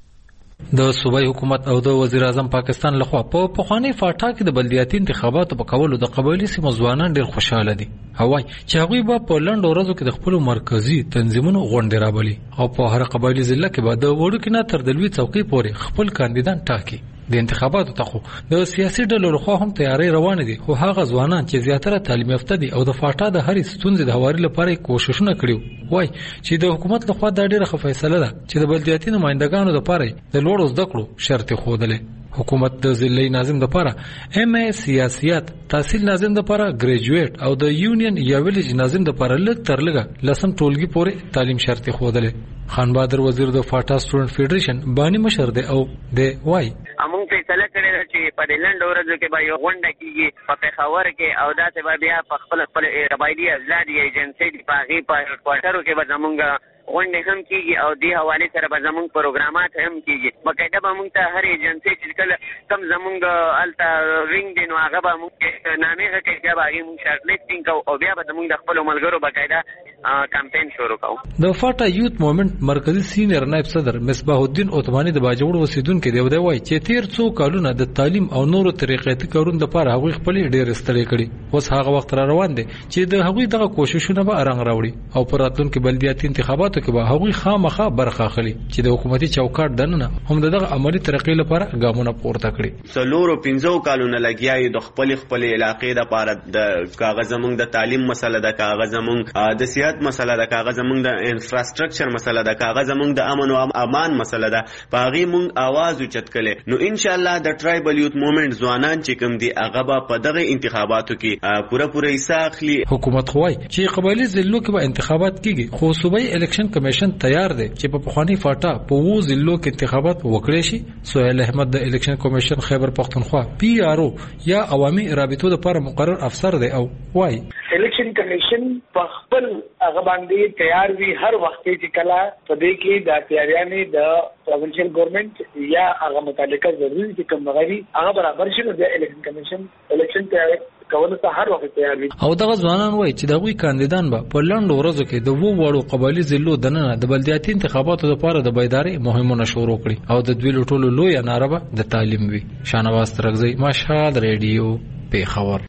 د صوبای حکومت او د وزیر اعظم پاکستان لخوا په پخوانی فاټا کې د بلدیاتي انتخاباتو په کولو د قبایلی سیمو ځوانان ډېر خوشاله دي. هوای چې هغوی به په لنډو ورځو کې د خپلو مرکزي تنظیمونو غونډې رابلي او په هر قبایلی ضلع کې به د وړوکي نه تر د لوی څوکۍ پورې خپل کاندیدان ټاکي. د انتخاباتو ته خو د سیاسي ډلو لخوا هم تیاری روانه دي، خو هغه ځوانان چې زیاتره تعلیم یافته دي او د فاټا د هرې ستونزې د هواري لپاره کوششونه کړي وای چې د حکومت لخوا دا ډېره ښه فیصله ده چې د بلدیاتي نمایندګانو لپاره د لوړو زده کړو شرط ښودلې. حکومت د ضلعي ناظم لپاره ایم ای سیاسيات، تحصیل ناظم لپاره ګریجویټ او د یونین یا ویلیج ناظم لپاره لږ تر لږه لسم ټولګي پورې تعلیم شرط ښودلې. خان بهادر وزیر د فاټا سټوډنټ فیډریشن بانی مشر دی او دی وای امون فیصله کړې ده چې په دې لنډ ورځو کې به یو غونډه کیږي په پېښور کې او داسې به بیا په خپل خپل قبایلي ازلاد یا ایجنسۍ دي په هغې په هډکوارټرو کې به زمونږ غونډې هم کیږي او دې حوالې سره به زمونږ پروګرامات هم کیږي. باقاعده به مونږ ته هر ایجنسۍ چې کله کم زمونږ هلته وینګ دی نو هغه به مونږ نامې غږی بیا به هغې مونږ شارټ لیسټینګ کوو او بیا به زمونږ د خپلو ملګرو باقاعده کمپین شروع کوو. د فاټا یوت موومنټ مرکزی سینیر نائب صدر مصباح الدین عثماني د باجوړ اوسیدونکو دی دی وایي چې تیر څو کالونه د تعلیم او نورو طریقې کارونو لپاره هغوی خپل ډېر ستړي کړي. اوس هغه وخت را روان دی چې د هغوی دغه کوششونه به رنګ راوړي او پر راتلونکي بلدیاتي انتخاباتو کې به هغوی خامخا برخه اخلي چې د حکومتي چوکاټ دننه هم دغه عملی طریقې لپاره ګامونه پورته کړي. څلورو پنځو کالونه لګیاي د خپل خپل علاقې د لپاره د کاغذ زمونږ د تعلیم مسله د کاغذ زمونږ د صحت مسله د کاغذ زمونږ د انفراستراکچر مسله د کاغذ زمونږ د امن او امان مسله ده. په هغې مونږ आवाज اوچت کړي. نو ان شاء الله د ټرایبل یوت موومنټ ځوانان چې کوم دي هغه به په دغه انتخاباتو کې پوره پوره حصہ اخلي. حکومت خوای چې قبایلی ضلعو کې به انتخابات کیږي، خو صوبایي الیکشن کمیشن تیار دی چې په پخوانی فاټا په وو ضلعو کې انتخابات وکړي شي. سہیل احمد د الیکشن کمیشن خیبر پختونخوا پی آر او یا عوامي رابطو لپاره مقرر افسر دی او وای الیکشن کمیشن په خپل هغه باندې تیار وي هر وخت چې کله په دې کې د تیاریانې د پروینشل ګورنمنت یا هغه متعلقه ضروري چې کوم غوړي هغه برابر شي نو د الیکشن کمیشن الیکشن تیار کول ته هر وخت تیار وي. او دغه ځوانان وایي چې دغه کاندیدان به په لنډ ورځو کې د وو وړو قبایلی ضلعو دننه د بلدیاتي انتخاباتو لپاره د بیداری مهمونه شروع کړي او د دوی ټولو لوی ناربه د تعلیم وي. شاهنواز ترکزی، مشال ریډیو، پیښور.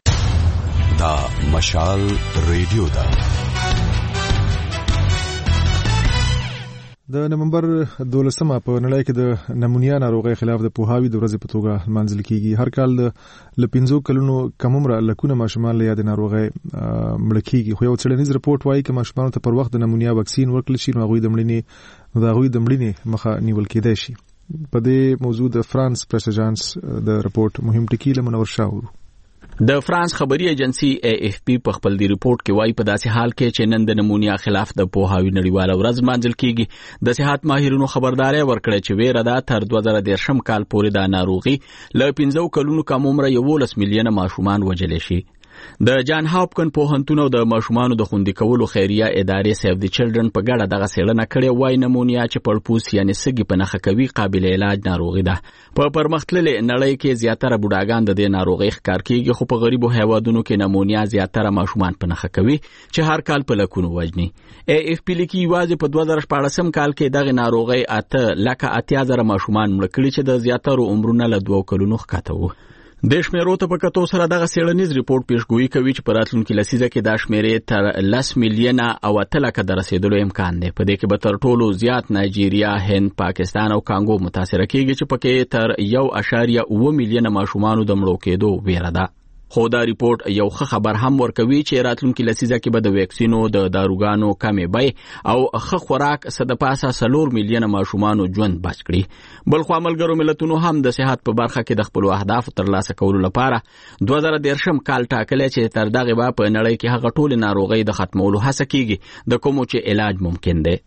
دا مشال ریډیو دا د نومبر دولسمه په نړۍ کې د نمونیا ناروغۍ خلاف د پوهاوي د ورځې په توګه لمانځل کیږي. هر کال د لپینځو کلونو کم عمره لکونه ماشومان له یاد ناروغۍ مړه کیږي، خو یو څېړنیز رپورټ وایي چې ماشومانو ته پر وخت د نمونیا واکسین ورکړل شي نو هغوی د مړینې د هغوی د مړینې مخه نیول کېدای شي. په دې موضوع د فرانس پریس اژانس د رپورټ مهم ټکی له منور شاه ورو. د فرانس خبري ایجنسی اے اف پی په خپل دی رپورت کې وایي په داسې حال کې چې نن د نمونیا خلاف د پوهاوي نړیواله ورځ لمانځل کیږي، د صحت ماهرینو خبرداري ورکړه چې ویره ده تر دوه زره دېرشم کال پورې دا ناروغي له پنځو کلونو کم عمره یولس میلیونه ماشومان وژلی شي. د جان هاپکن پوهنتون او د ماشومانو د خوندي کولو خیریه ادارې سیف دی چلډرن په ګډه دغه څېړنه کړې. وایي نمونیا چې پړپوس یعنې سږي په نښه کوي قابل علاج ناروغي ده. په پرمختللې نړۍ کې زیاتره بوډاګان د دې ناروغۍ ښکار کیږي، خو په غریبو هیوادونو کې نمونیا زیاتره ماشومان په نښه کوي چې هر کال په لکونو وژني. اے اف پی لیکي یوازې په دوه زره شپاړسم کال کې دغه ناروغۍ اته لکه اتیا زره ماشومان مړه کړي چې د زیاترو عمرونه له دوه کلونو ښکته وو. د شمیرو ته په کتو سره دغه څېړنیز ریپورت پیشګویي کوي چې په راتلونکي لسیزه کې دا شمیرې تر لس میلیونه او اته لکه د رسېدلو امکان دی. په دې کې به تر ټولو زیات نایجیریا، هند، پاکستان او کانګو متاثره کیږي چې پکې تر یو اشاریه اوه میلیونه ماشومانو د مړو کېدو ویره ده. خو دا ریپورت یو ښه خبر هم ورکوي چې راتلونکي لسیزه کې به د ویکسینو د داروګانو کمې بیې او ښه خوراک څه د پاسه څلور میلیونه ماشومانو ژوند بچ کړي. بلخوا ملګرو ملتونو هم د صحت په برخه کې د خپلو اهدافو ترلاسه کولو لپاره دوه زره دېرشم کال ټاکلی چې تر دغې به په نړۍ کې هغه ټولې ناروغۍ د ختمولو هڅه کیږي د کومو چې علاج ممکن دی.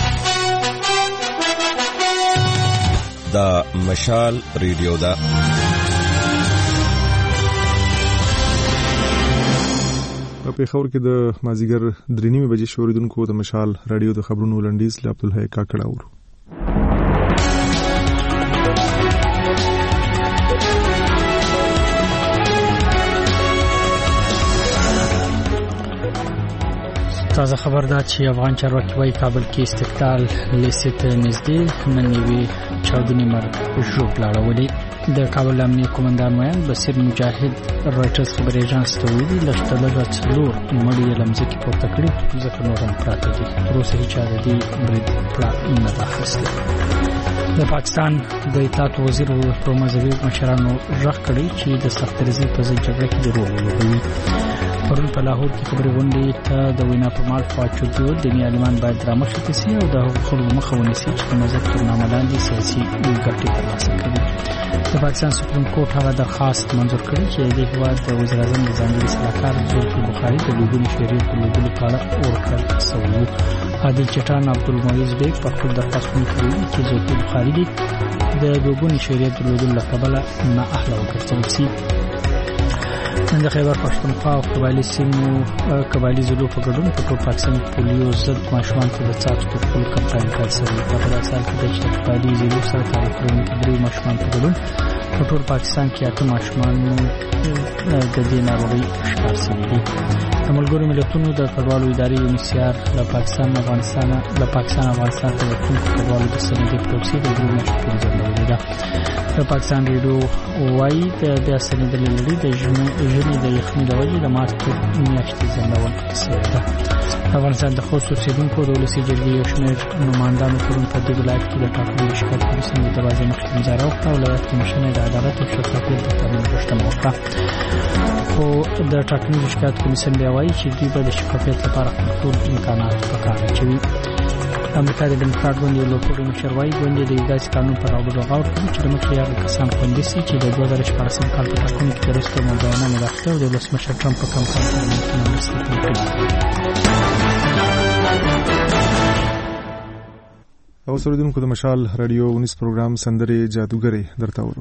دا مشال ریډیو ده. په پیښور کې د مازیګر درې نیمې بجې شوریدونکو د مشال رادیو د خبرونو لنډیز له عبدالحی کاکړ اورو. تازه خبر دا چې افغان چارواکي وايي کابل کې استقلال لیسې ته نږدې نن یوې چاودنې مرګ ژوب لاړولې. د کابل امنیه قومندان ویان بصیر مجاهد رایټرز خبري اژانس ته ویلي لږ څلور مړي یې له مځکې پورته کړي ځکه نور هم پراته دي. تر اوسه هیچا د دې برید پړه نه ده اخیستې. د پاکستان د اطلاعات وزیر پر مذهبي مشرانو غږ کړی چې د سختدریزۍ په ضد جګړه کې د رول ولوبوي. پرون په لاهور کې خبري غونډې ته د وینا پر مهال فواچودي ویل دیني عالمان باید رامخې ته سي او د هغو خلکو مخه ونیسي چې د مذهب تر نامه لاندې سیاسي ګټې ترلاسه کوي. د پاکستان سپریم کورټ هغه درخواست منظور کړی چې د هیواد د وزیر اعظم د ځانګړي سلاکار زلفي بخاري د لوګونې شریعت په لوګلو په اړه ورکړل سوی و. عادل چټان عبدالمعیز بیگ په خپل درخواست کې ویلي چې زلفي بخاري دي د لوګونې شریعت د لوګلو له کبله نااهله وګرځول سي. د خیبر پښتونخوا او قبایلي سیمو قبایلي ضلعو په ګډون په ټول پاکستان پولیو ضد ماشومان ته د څاڅکو ورکولو کمپاین پیل شوی. په دغه سال کې د قبایلي ضلعو سره تعلق لرونکي درې ماشومان په ګډون په ټول پاکستان کې اته ماشومان د دې ناروغۍ ښکار شوي دي. د ملګرو ملتونو د کډوالو ادارې یونیسیار له پاکستان افغانستان له پاکستان افغانستان ته ورتلونکو کډوالو د ستنېدو پروسې د درې میاشتو پورې ځنډولې ده. د پاکستان ریډیو وایي د بیا ستنېدلې لړۍ د ژمي د یخنۍ له وجې د مارچ په میاشتې ځنډول شوې ده. د افغانستان د خوست اوسېدونکو د ولسي جرګې یو شمېر نمایندانو پرون په دې ولایت کې د ټاکنو د شکایت کمیسیون د دروازې مخې ګزاره وکړه او ولایت کمیشن د عدالت او شفافیت د تامین غوښتنه وکړه. خو د ټاکنو د شکایت کمیسیون بیا وایي چې دوی به د شفافیت لپاره خپل ټول امکانات په کار اچوي. امریکا د ډیموکرات ګوند یو لوپوړی مشر وایي ګوند د یو داسې قانون پر راوړلو غور کوي چې د مخکې هغه کسان خوندي سي چې د دوه زره شپاړسم کال په ټاکنو کې وروسته مبینه مداخله او د ولسمشر ټرمپ په کمپاین کې ممکنه مرسته وکړي. او سردونکو د مشال رادیو ونیس پروګرام سندرې جادوګرې درته ورو.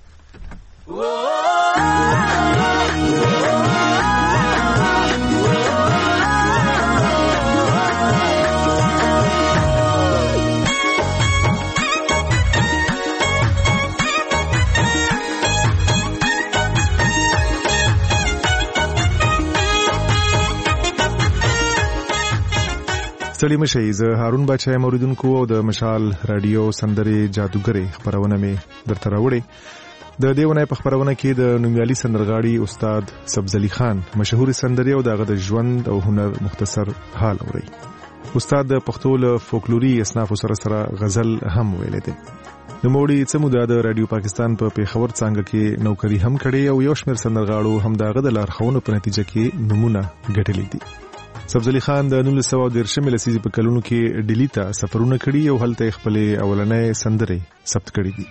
ستړي مشئ. زه هارون بچا موریدونکو او د مشال رادیو سندرې جادوګرې خبرونه مې درته راوړې. د دې ونې په خبرونه کې د نومیالي سندرغاړي استاد سبزلي خان مشهور سندرې او دغه د ژوند او هنر مختصر حال اوري. استاد د پښتو له فولکلوري اصناف سره سره غزل هم ویلې ده. د موړي څموده د رادیو پاکستان په پیښور څنګه کې نوکری هم کړې او یو شمېر سندرغاړو هم دغه د لارښوونو په نتیجه کې نمونه ګټلې دي. سبزلي خان د نولس سوه دېرشمې لسیزې په کلونو کې ډیلی ته سفرونه کړي او هلته خپلې اولنۍ سندرې ثبت کړي دي.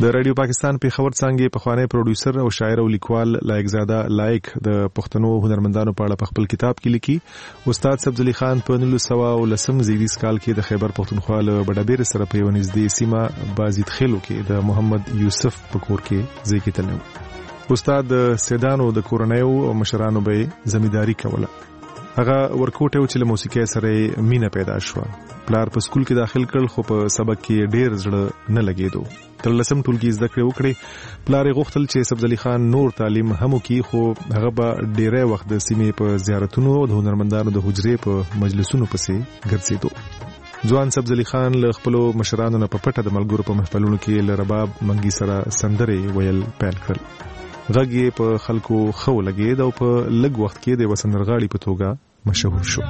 د رادیو پاکستان په خبر څنګه په خوانې پروډوسر او شاعر او لیکوال لایق زاده لایق د پښتنو هنرمندانو په اړه په خپل کتاب کې لیکي. استاد سبزلی خان په نولس سوه او لسم زیږدیز کال کې د خیبر پښتونخوا له بډابیر سره په یو نږدې سیمه بازید خیلو کې د محمد یوسف په کور کې ځای کې تللی. استاد سیدانو د کورنیو او مشرانو به زمینداری کوله. هغه ورکوټه او چې له موسیقۍ سره مینا پیدا شو. پلار په سکول کې داخل کړل خو په سبق کې ډېر زړه نه لګېدو. تر لسم ټولګي زده کړې وکړې. پلار یې غوښتل چې سبزلی خان نور تعلیم هم وکړي خو هغه به ډېری وخت د سیمې په زیارتونو او د هنرمندانو د حجرې په مجلسونو پسې ګرځېدو. ځوان سبزلی خان له خپلو مشرانو نه په پټه د ملګرو په محفلونو کې له رباب منګي سره سندرې ویل پیل کړل. غږ یې په خلکو ښه ولګېد او په لږ وخت کې د یوه سندرغاړي په توګه مشهور شو.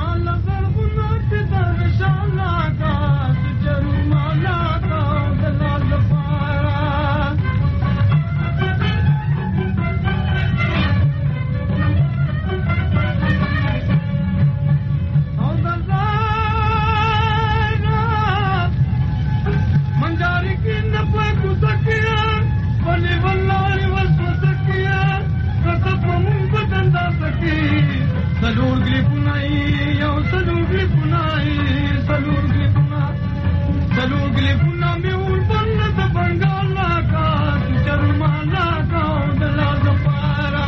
Salud glipunai, yo salud glipunai, salud glipuna, salud glipuna mi urban da bangala ka, charmala ka udala zapara.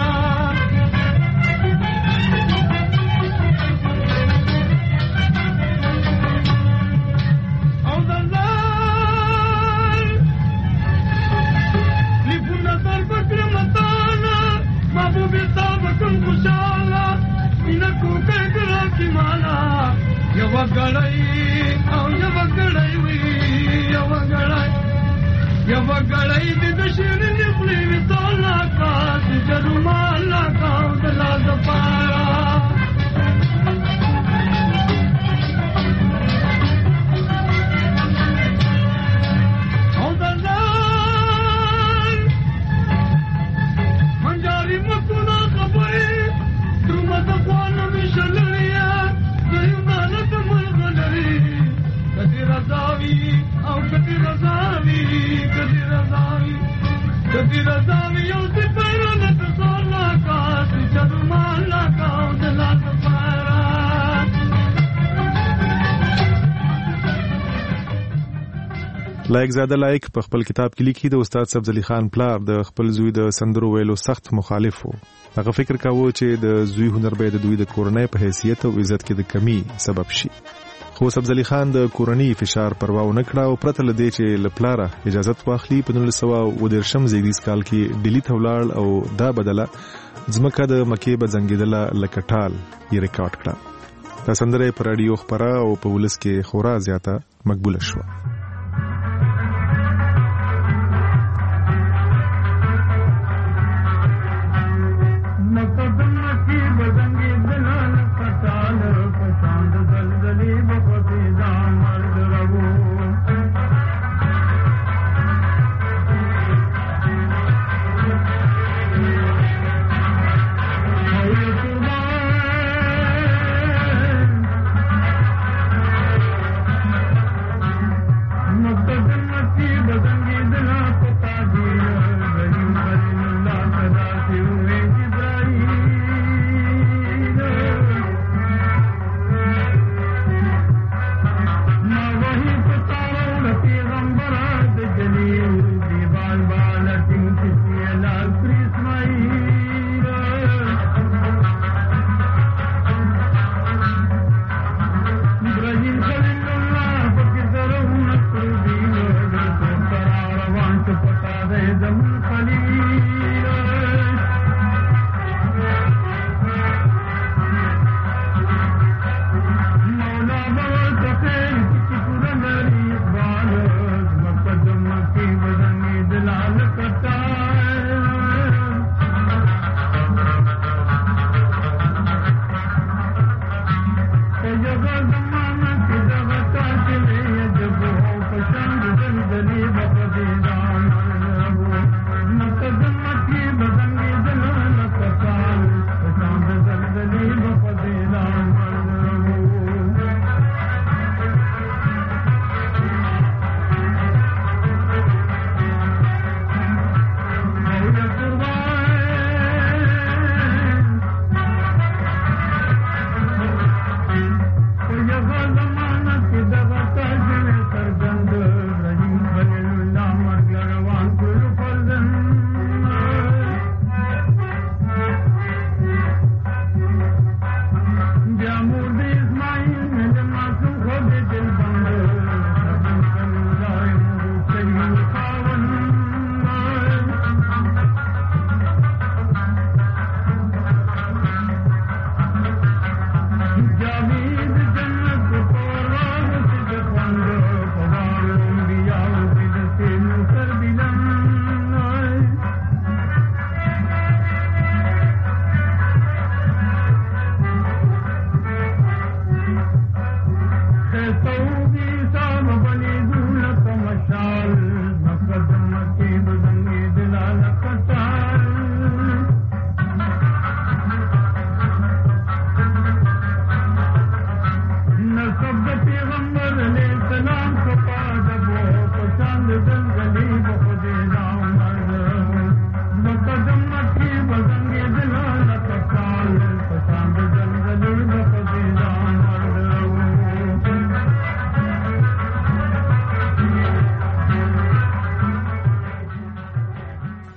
Udala, glipuna sar bakra matana, mabubi sabakum kushala. इनको कहकरा की माला यवा गड़ाई आओ यवा गड़ाई हुई यवा गड़ाई यवा गड़ाई दिदशीर निपली विताला का जरुमाला का उदला दपारा मंजारी मकुना खबरी कदी रजावी और कदी रजावी कदी रजावी कदी रजावी और सिपरा न तसाला का जरुमाला का उदला दपारा. لایق زاده لایق په خپل کتاب کې لیکي د استاد سبزلی خان پلار د خپل زوی د سندرو ویلو سخت مخالف وو. هغه فکر کاوه چې د زوی هنر به د دوی د کورنۍ په حیثیت او عزت کې د کمی سبب شي. خو سبزلی خان د کورنۍ فشار پروا نه کړ او پرته لدی چې لپلاره اجازه واخلي په نولس سوه او دېرشم زیږدیز کال کې ډیلی ته ولاړ او دا بدله ځمکه د مکې به زنګېدله لکه ټال یې ریکارډ کړه. دا سندره په رادیو خپره او په ولس کې خورا زیاته مقبوله شوه.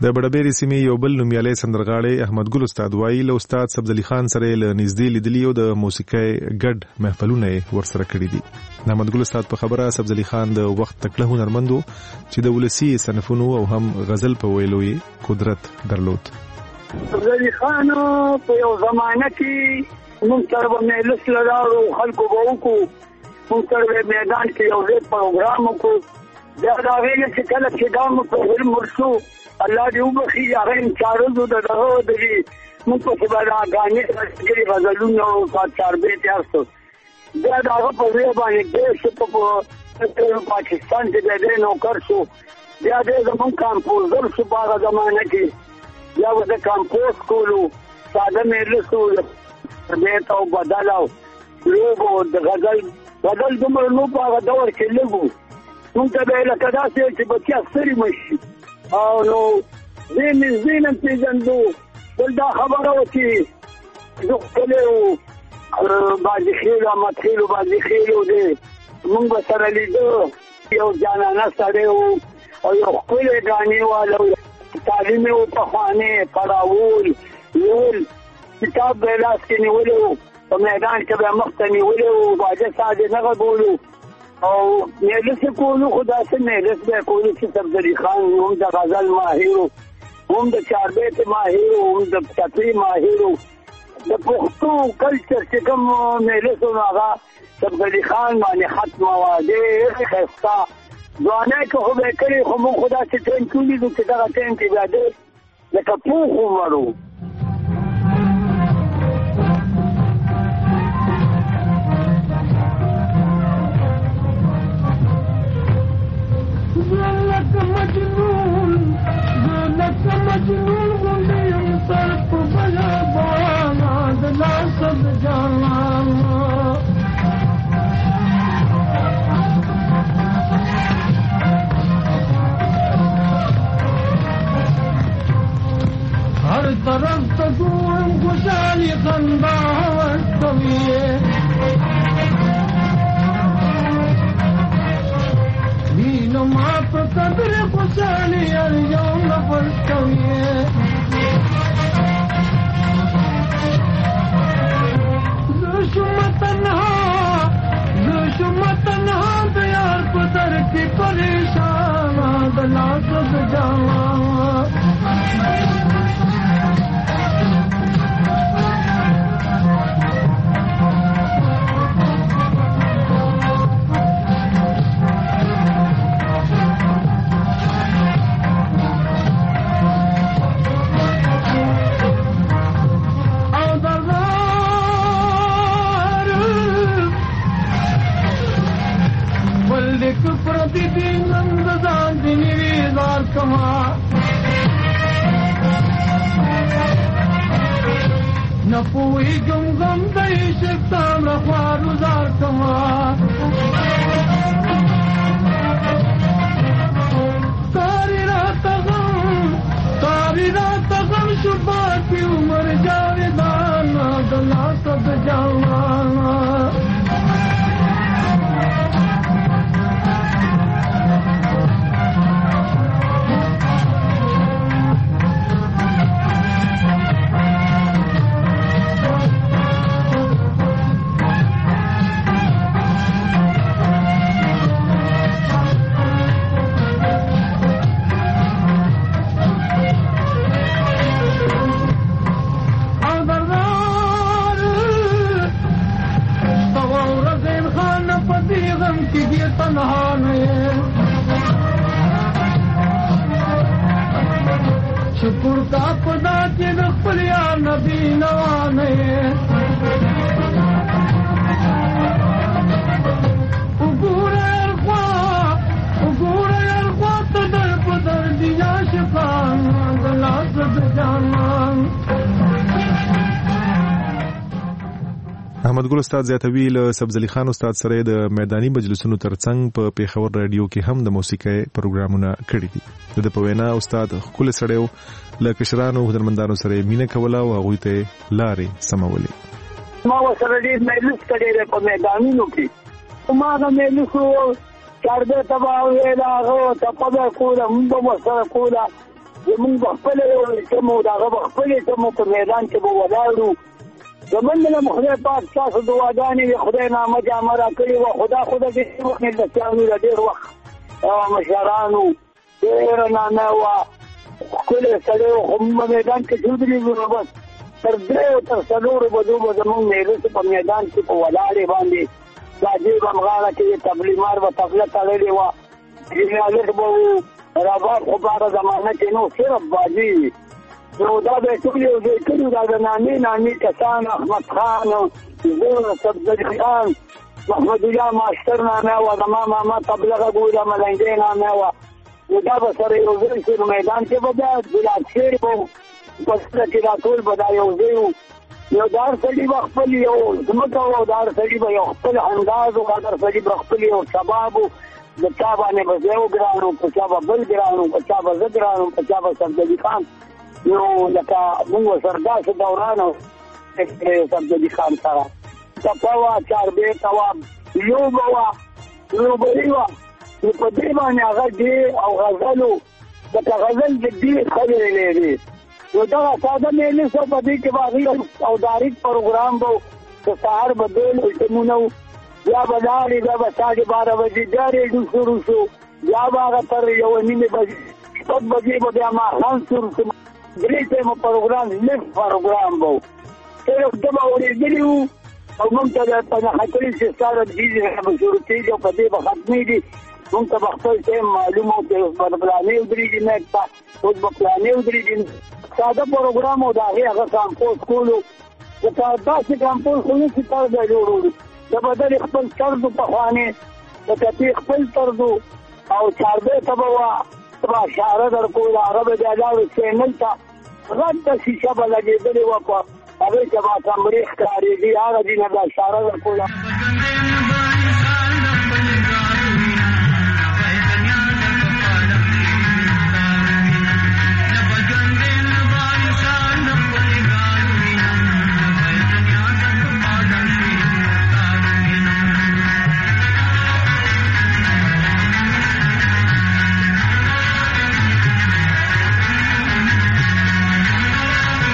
د بډبېرې سیمې یو بل نومیالی سندرغاړی احمد ګل استاد وایي له استاد سبزلي خان سره له نږدې لیدلي او د موسیقۍ ګډ محفلونه یې ورسره کړي دي. احمد ګل استاد په خبره سبزلي خان د وخت تکړه هنرمند و چې د ولسي صنفونو او هم غزل په ویلو یې قدرت درلود. سبزلي خان په یو زمانه کې موږ سره به مجلس لراړو، خلکو به وکړو، موږ سره به میدان کې یو ځای پروګرام وکړو. بیا د هغې نه چې کله چې دا مو په علم ورسو، الله دې وبخي، هغه انچارجو د دغه ودري موږ پسې به دا ګانې راځي غزلونه او چاربې تیار شو. بیا د هغه په ځای باندې ډېر څه په پاکستان کې د دې نوکر شو. بیا دې زمونږ کمپوزر شو په هغه زمانه کې. بیا به د کمپوز کولو، ساده مجلس و، بیت او بدل او لوب او د غزل غزل دومره لوب په هغه دور کې لږ و. مونږ ته به یې لکه داسې چې بچیا ستړي مه شي. او نو دې نږدې نه پېژندو. بل دا خبره وه چې زه ښکلی و، بازي خیل و، احمد خیل و، بازي خیل و دی، مونږ به سره لیده. یو جانانه سړی و او یو ښکلی ګانې واله و. تعلیم او پخوانه پړاول یول کتاب به لاس کې نیولې وو، په میدان کې به مخ ته نیولې وو، باجه ساده نه غوړو او مجلس کولو. خدا سره مجلس به کولو چې سبزلي خان هم د غزل ماهر وو، هم د چاربیت ماهر وو، هم د چتري ماهر وو. د پښتو کلچر چې کوم مجلس و هغه سبزلي خان باندې ختمه وه، ډېر ښایسته ځوانۍ کې خو به یې کړې، خو موږ خو داسې ټایم کې ولیدو چې دغه ټایم کې بیا ډېر لکه پوخ عمر و. زه لکه مجنون زه لکه مجنون غوندې یم سر په بیابانه د لاسه د جانانه. هر طرف ته ګورم خوشحالي خندا ورکوي، وینو ما په قدر خوشحالي هر یو نفس کوي. زه شومه تنها زه شومه تنها د یار په در کې پریشانه د لاسه د جانانه. نپوی گم غم دی شکتام رخوار وزار کما. تاری رات غم تاری رات غم شباتی عمر جاویدانا دلا سب جاوانا. شکر کا خدا چې د خپل یار نبی نوانه وګوره الخوا وګوره الخوا ته در په در دی عاشقان د لاس د جانان. احمد ګل استاد زیاتوی له سبزلي خان استاد سره د میداني مجلسونو ترڅنګ په پیښور رادیو کې هم د موسیقۍ پروګرامونه کړي دي. د په وینا استاد خپل سړیو له کشرانو هنرمندانو سره مینه کوله او هغوی ته لارې سمولې. ما ورسره ډېر مجلس کړی په میدانونو کې. ما هغه مجلسو چاربې ته به ویل، هغه ته به کوله، موږ به ورسره کوله. زمونږ به خپلې ټیمو د هغه به خپلې ټیمو په میدان کې به ولاړو. زمونږ نه مو خدای پاک ستاسو دعاګانې وي، خدای نامه جامه را کړې وه. خو دا خو د ډېر وخت مېلمستیانو له ډېر وخت مشرانو ډېره نامه وه، ښکلی سړی و، خو موږ په میدان کې ودرېږو نو بس تر دریو تر څلورو بجو به زمونږ مېلې په میدان کې په ولاړې باندې دا جیب همغاړه کې تبلیمار به تبله تړلې وه، جنالک به وو، رباب خو په هغه زمانه کې نو صرف بازي وي. نو دا به ټول یو ځای کړي، دا د نامې نامې کسان احمد خان، زه صفدري خان، محمد الله ماشتر نامه وه، زما ماما تبله غږوله ملنګۍ نامه وه. نو دا به سره یو ځای شي، نو میدان کې به بیا ګلاب شیر به په سره کې دا ټول به دا یو ځای وو. یو د هر سړي به خپل یو ځمکه وه او د هر سړي به یو خپل انداز و، د هر سړي به خپل یو سباب و. د چا باندې به زه وګران وم، په چا به بل ګران وم، په چا به زه ګران وم، په چا به صفدري خان. نو لکه موږ ورسره داسې دوران و صفدري خان سره ټپه وه، چاربیته وه، لوبه وه، لوبري وه. نو په دې باندې هغه ډېر او غزل و، لکه غزل د ډېر ښه ویلی دی. نو دغه ساده میلې سو، په دې کې به هغې او داریک پروګرام به و، د سهار به دوی ایټمونه و، بیا به لاړې، بیا به ساړې باره بجې بیا ریډیو شروع شو، بیا به هغه تر یوه نیمې بجې شپږ بجې به بیا ماښام شروع شو. درې ټایمه پروګرام لیف پروګرام به و، صرف ده به اورېدلي وو او موږ ته په نښه کړي چې ستا د ډیزې نه به شروع کېږي او په دې به ختمېږي. موږ ته به خپل ټایم معلوم و چې اوس به د پلانې ودرېږي میچ ته، اوس به پلانې ودرېږي. ساده پروګرام او د هغې هغه کامپوز کولو، لکه داسې کامپوز خو نه چې طرز یې جوړولو، د بدل خپل طرز و پخوانې، د کتې خپل طرز و او چاربیته به وه، ته به اشاره در کوله، هغه به بیا لاړو چینل ته، غټ ته شیشه به لګېدلې وه، په هغې کې به کمرې ښکارېدي، هغه دي نه به اشاره در کوله.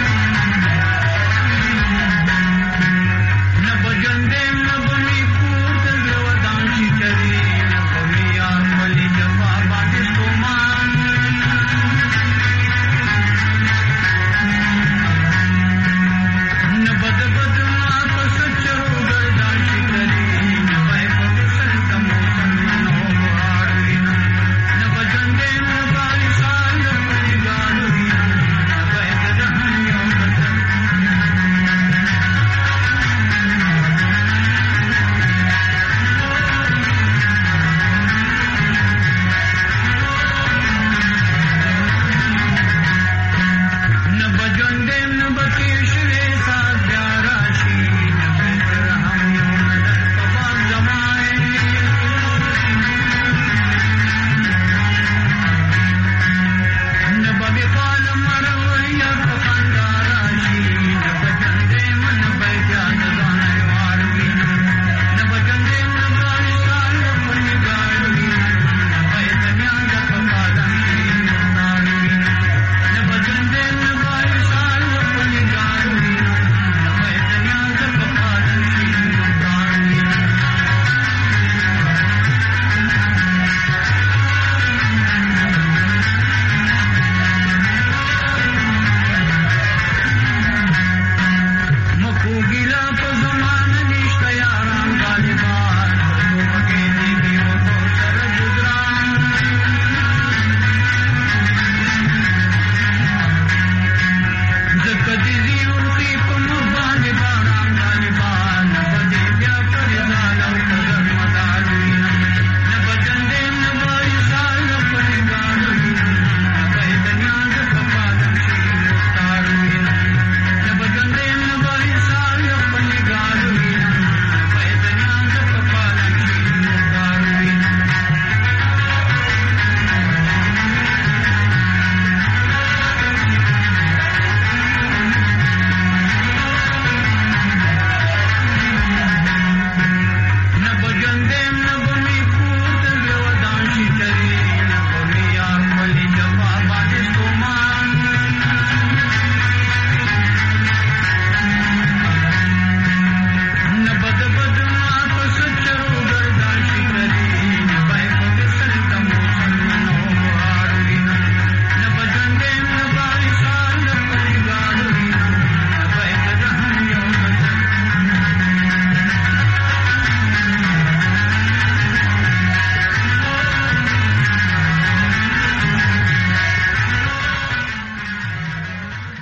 Nabajande nabani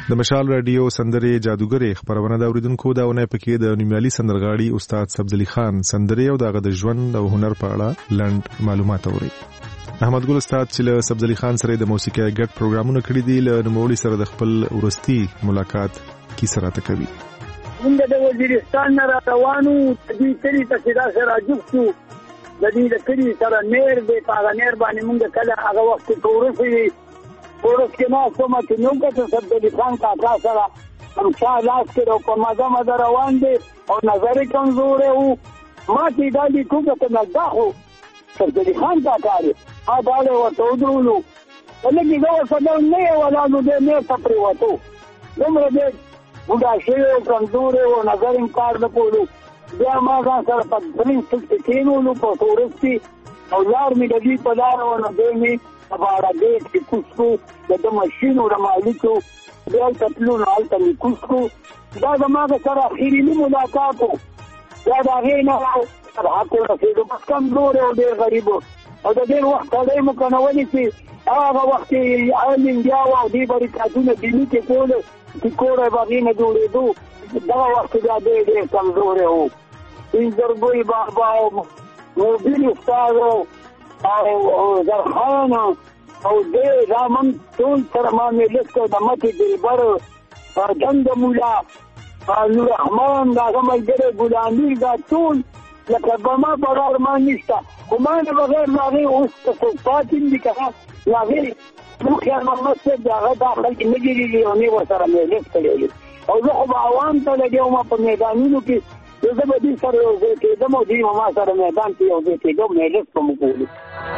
د مشال رادیو سندرې جادوګرې خبرونه دا اوریدونکو دا ونه پکې د نیمالي سندرغاړي استاد سبزلی خان سندرې او دغه د ژوند او هنر په اړه لند معلومات اوري. احمد ګل استاد چې له سبزلی خان سره د موسیقي ګډ پروګرامونه کړی دي له نوموړي سره د خپل ورستي ملاقات کیسه راته کوي. موږ د وزیرستان نه روانو د دې کلی ته چې دا سره جوړ د دې د کلی سره نیر دی په هغه نیر باندې موږ کله هغه وخت تورسي تورس کې ما سمه چې نو کته سبزلی خان کاکا سره هم شاه لاس کې په مزه مزه روان دي او نظر کمزور وو ما چې دا دې کومه ته نه داخو سبزلی خان کاکا دی ا دا له وته ودرولو ولکه دا وسه نه ولا نو دې نه پپری وته دومره دې بوډا شوی کمزور وو نظر انکار نه کولو بیا ما ځان سره په درین څه کېنولو په تورسي او لار مې د دې په لار ونه دی مې په اړه دې چې کوڅو د ماشینو د مالکو بیا تطلون حالت مې کوڅو دا د ما سره اخیری ملاقات دا دا غینه تر هغه رسیدو په کم دور او ډېر غریب او د دې وخت له مو کنه ونی چې هغه وخت یې عالم بیا او دې بری کاتونه دې کې کول چې کوړه باندې نه جوړېدو دا وخت دا دې دې کمزور وو انځرګوي بابا او موبیل استاد او زرخان او دې رامن ټول سره ما مې لسته د متي دلبر جنگ مولا نور رحمان دا ملګری ګلامیر دا ټول لکه بما بغیر ما نشته خو ما نه بغیر لاغي اوس څه پاتې دي که لاغي نو خیال محمد صاحب دا هغه داخل کې نه ګیري او نه ورسره مې لسته او زه خو به عوام ته لګیو ما په میدانونو کې زه به دې سره یو ځای کېدم او دوی ما سره میدان کې یو ځای کېدم مجلس به مو کولو.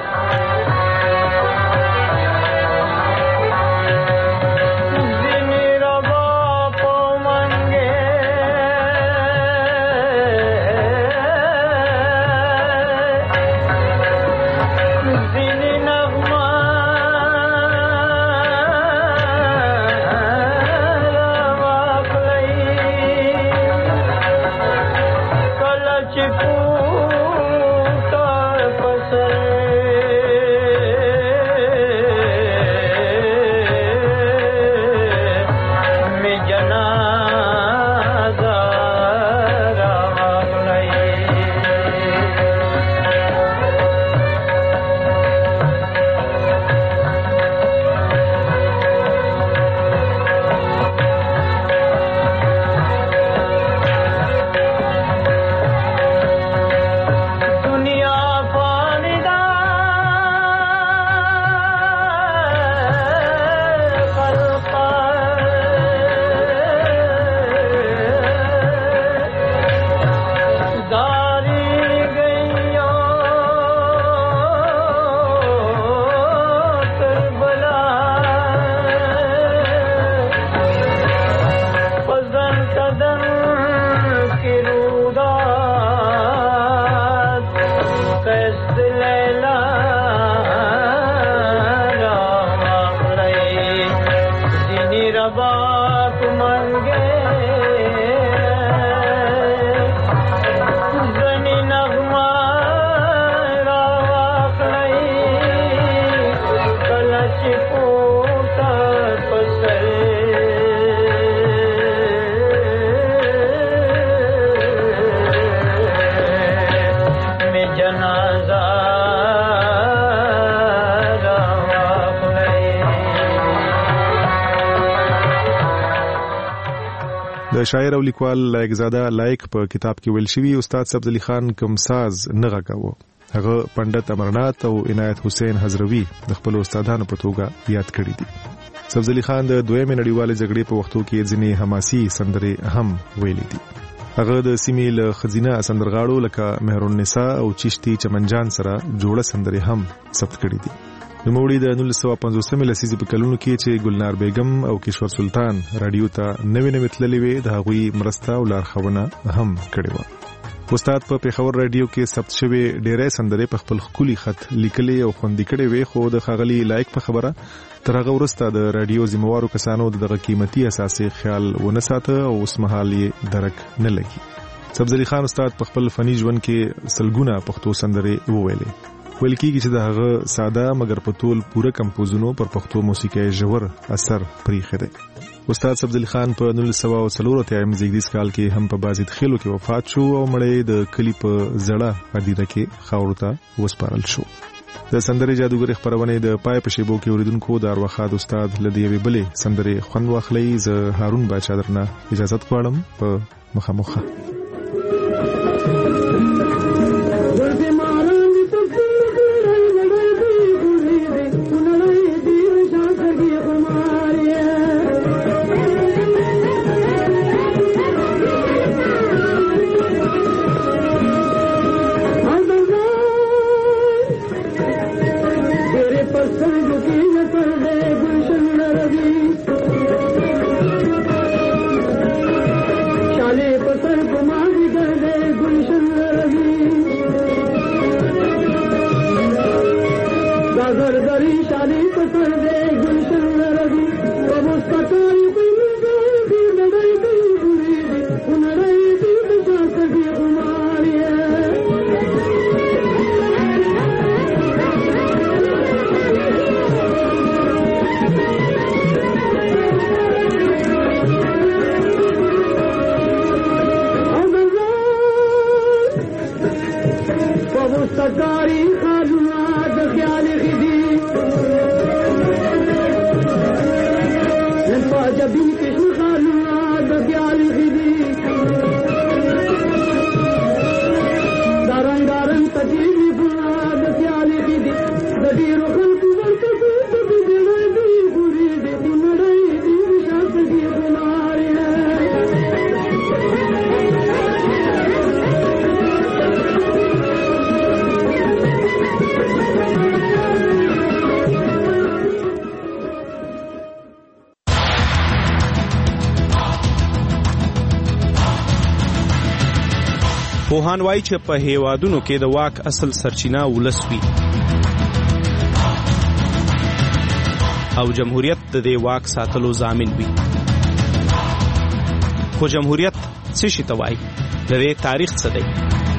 د شاعر او لیکوال لایق زاده لایق په کتاب کې ویل شوی استاد سبزلی خان کوم ساز نه غږاوه هغه پندت امرنات او عنایت حسین حضروی د خپل استادانو په توګه یاد کړی دي. سبزلی خان د دویمه نړیوالې جګړې په وختو کې ځینې حماسي سندرې هم ویلې دي. هغه د سیمې له خزینه سندرغاړو لکه مهرالنساء او چشتي چمنجان سره جوړه سندرې هم ثبت کړې دي. نوموړي د نولس سوه پنځوسمې لسیزې په کلونو کې چې ګلنار بیگم او کشور سلطان رادیو ته نوې نوې تللې وې د هغوی مرسته او لارښوونه هم کړې وه. استاد په پیښور رادیو کې ثبت شوی ډېرې سندرې په خپل ښکلي خط لیکلې او خوندي کړې وې خو د ښاغلي لایق په خبره تر هغه وروسته د رادیو ذمہوارو کسانو دغه قیمتي اساسي خیال ونه ساته او اوس مهال یې درک نه لګي. سبزلی خان استاد په خپل فني ژوند کې سلګونه پښتو سندرې وویلې. ویل کېږي چې د هغه ساده مګر په ټول پوره کمپوزونو پر پښتو موسیقي ژور اثر پرېښی دی. استاد سبزلي خان په نولس سوه او څلور اتیایم زیږدیز کال کې هم په بازید خیلو کې وفات شو او مړی د کلي په زړه هدیره کې خاورو ته وسپارل شو. د سندرې جادوګرې خپرونې د پای په شیبو کې اوریدونکو د ارواښاد استاد له دې یوې بلې سندرې خوند واخلئ. زه هارون باچا درنه اجازت غواړم په مخامخه. پوهان وایي چې په هیوادونو کې د واک اصل سرچینه ولس وي او جمهوریت د دې واک ساتلو ضامن وي. خو جمهوریت څه شي ته وایي؟ د دې تاریخ څه دی؟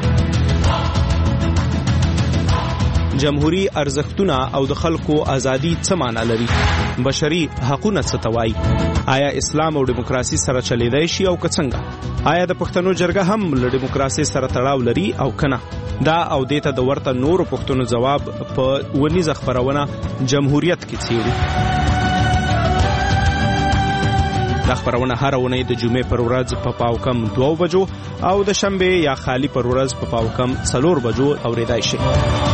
جمهوری ارزښتونه او د خلکو ازادي څه معنا لري؟ بشري حقوقونه څه ته وایي؟ آیا اسلام او دیموکراسي سره چلیدای شي او که څنګه؟ آیا د پښتنو جرګه هم له دیموکراسي سره تړاو لري او کنه؟ دا او دیته د ورته نورو پښتنو جواب په ونیزه خبرونه جمهوریت کې څیړي. دا خبرونه هر اونۍ د جمعې پر ورځ په پاو کم دوه بجو او د شنبه یا خالی پر ورځ په پاو کم څلور بجو اوریدای شي.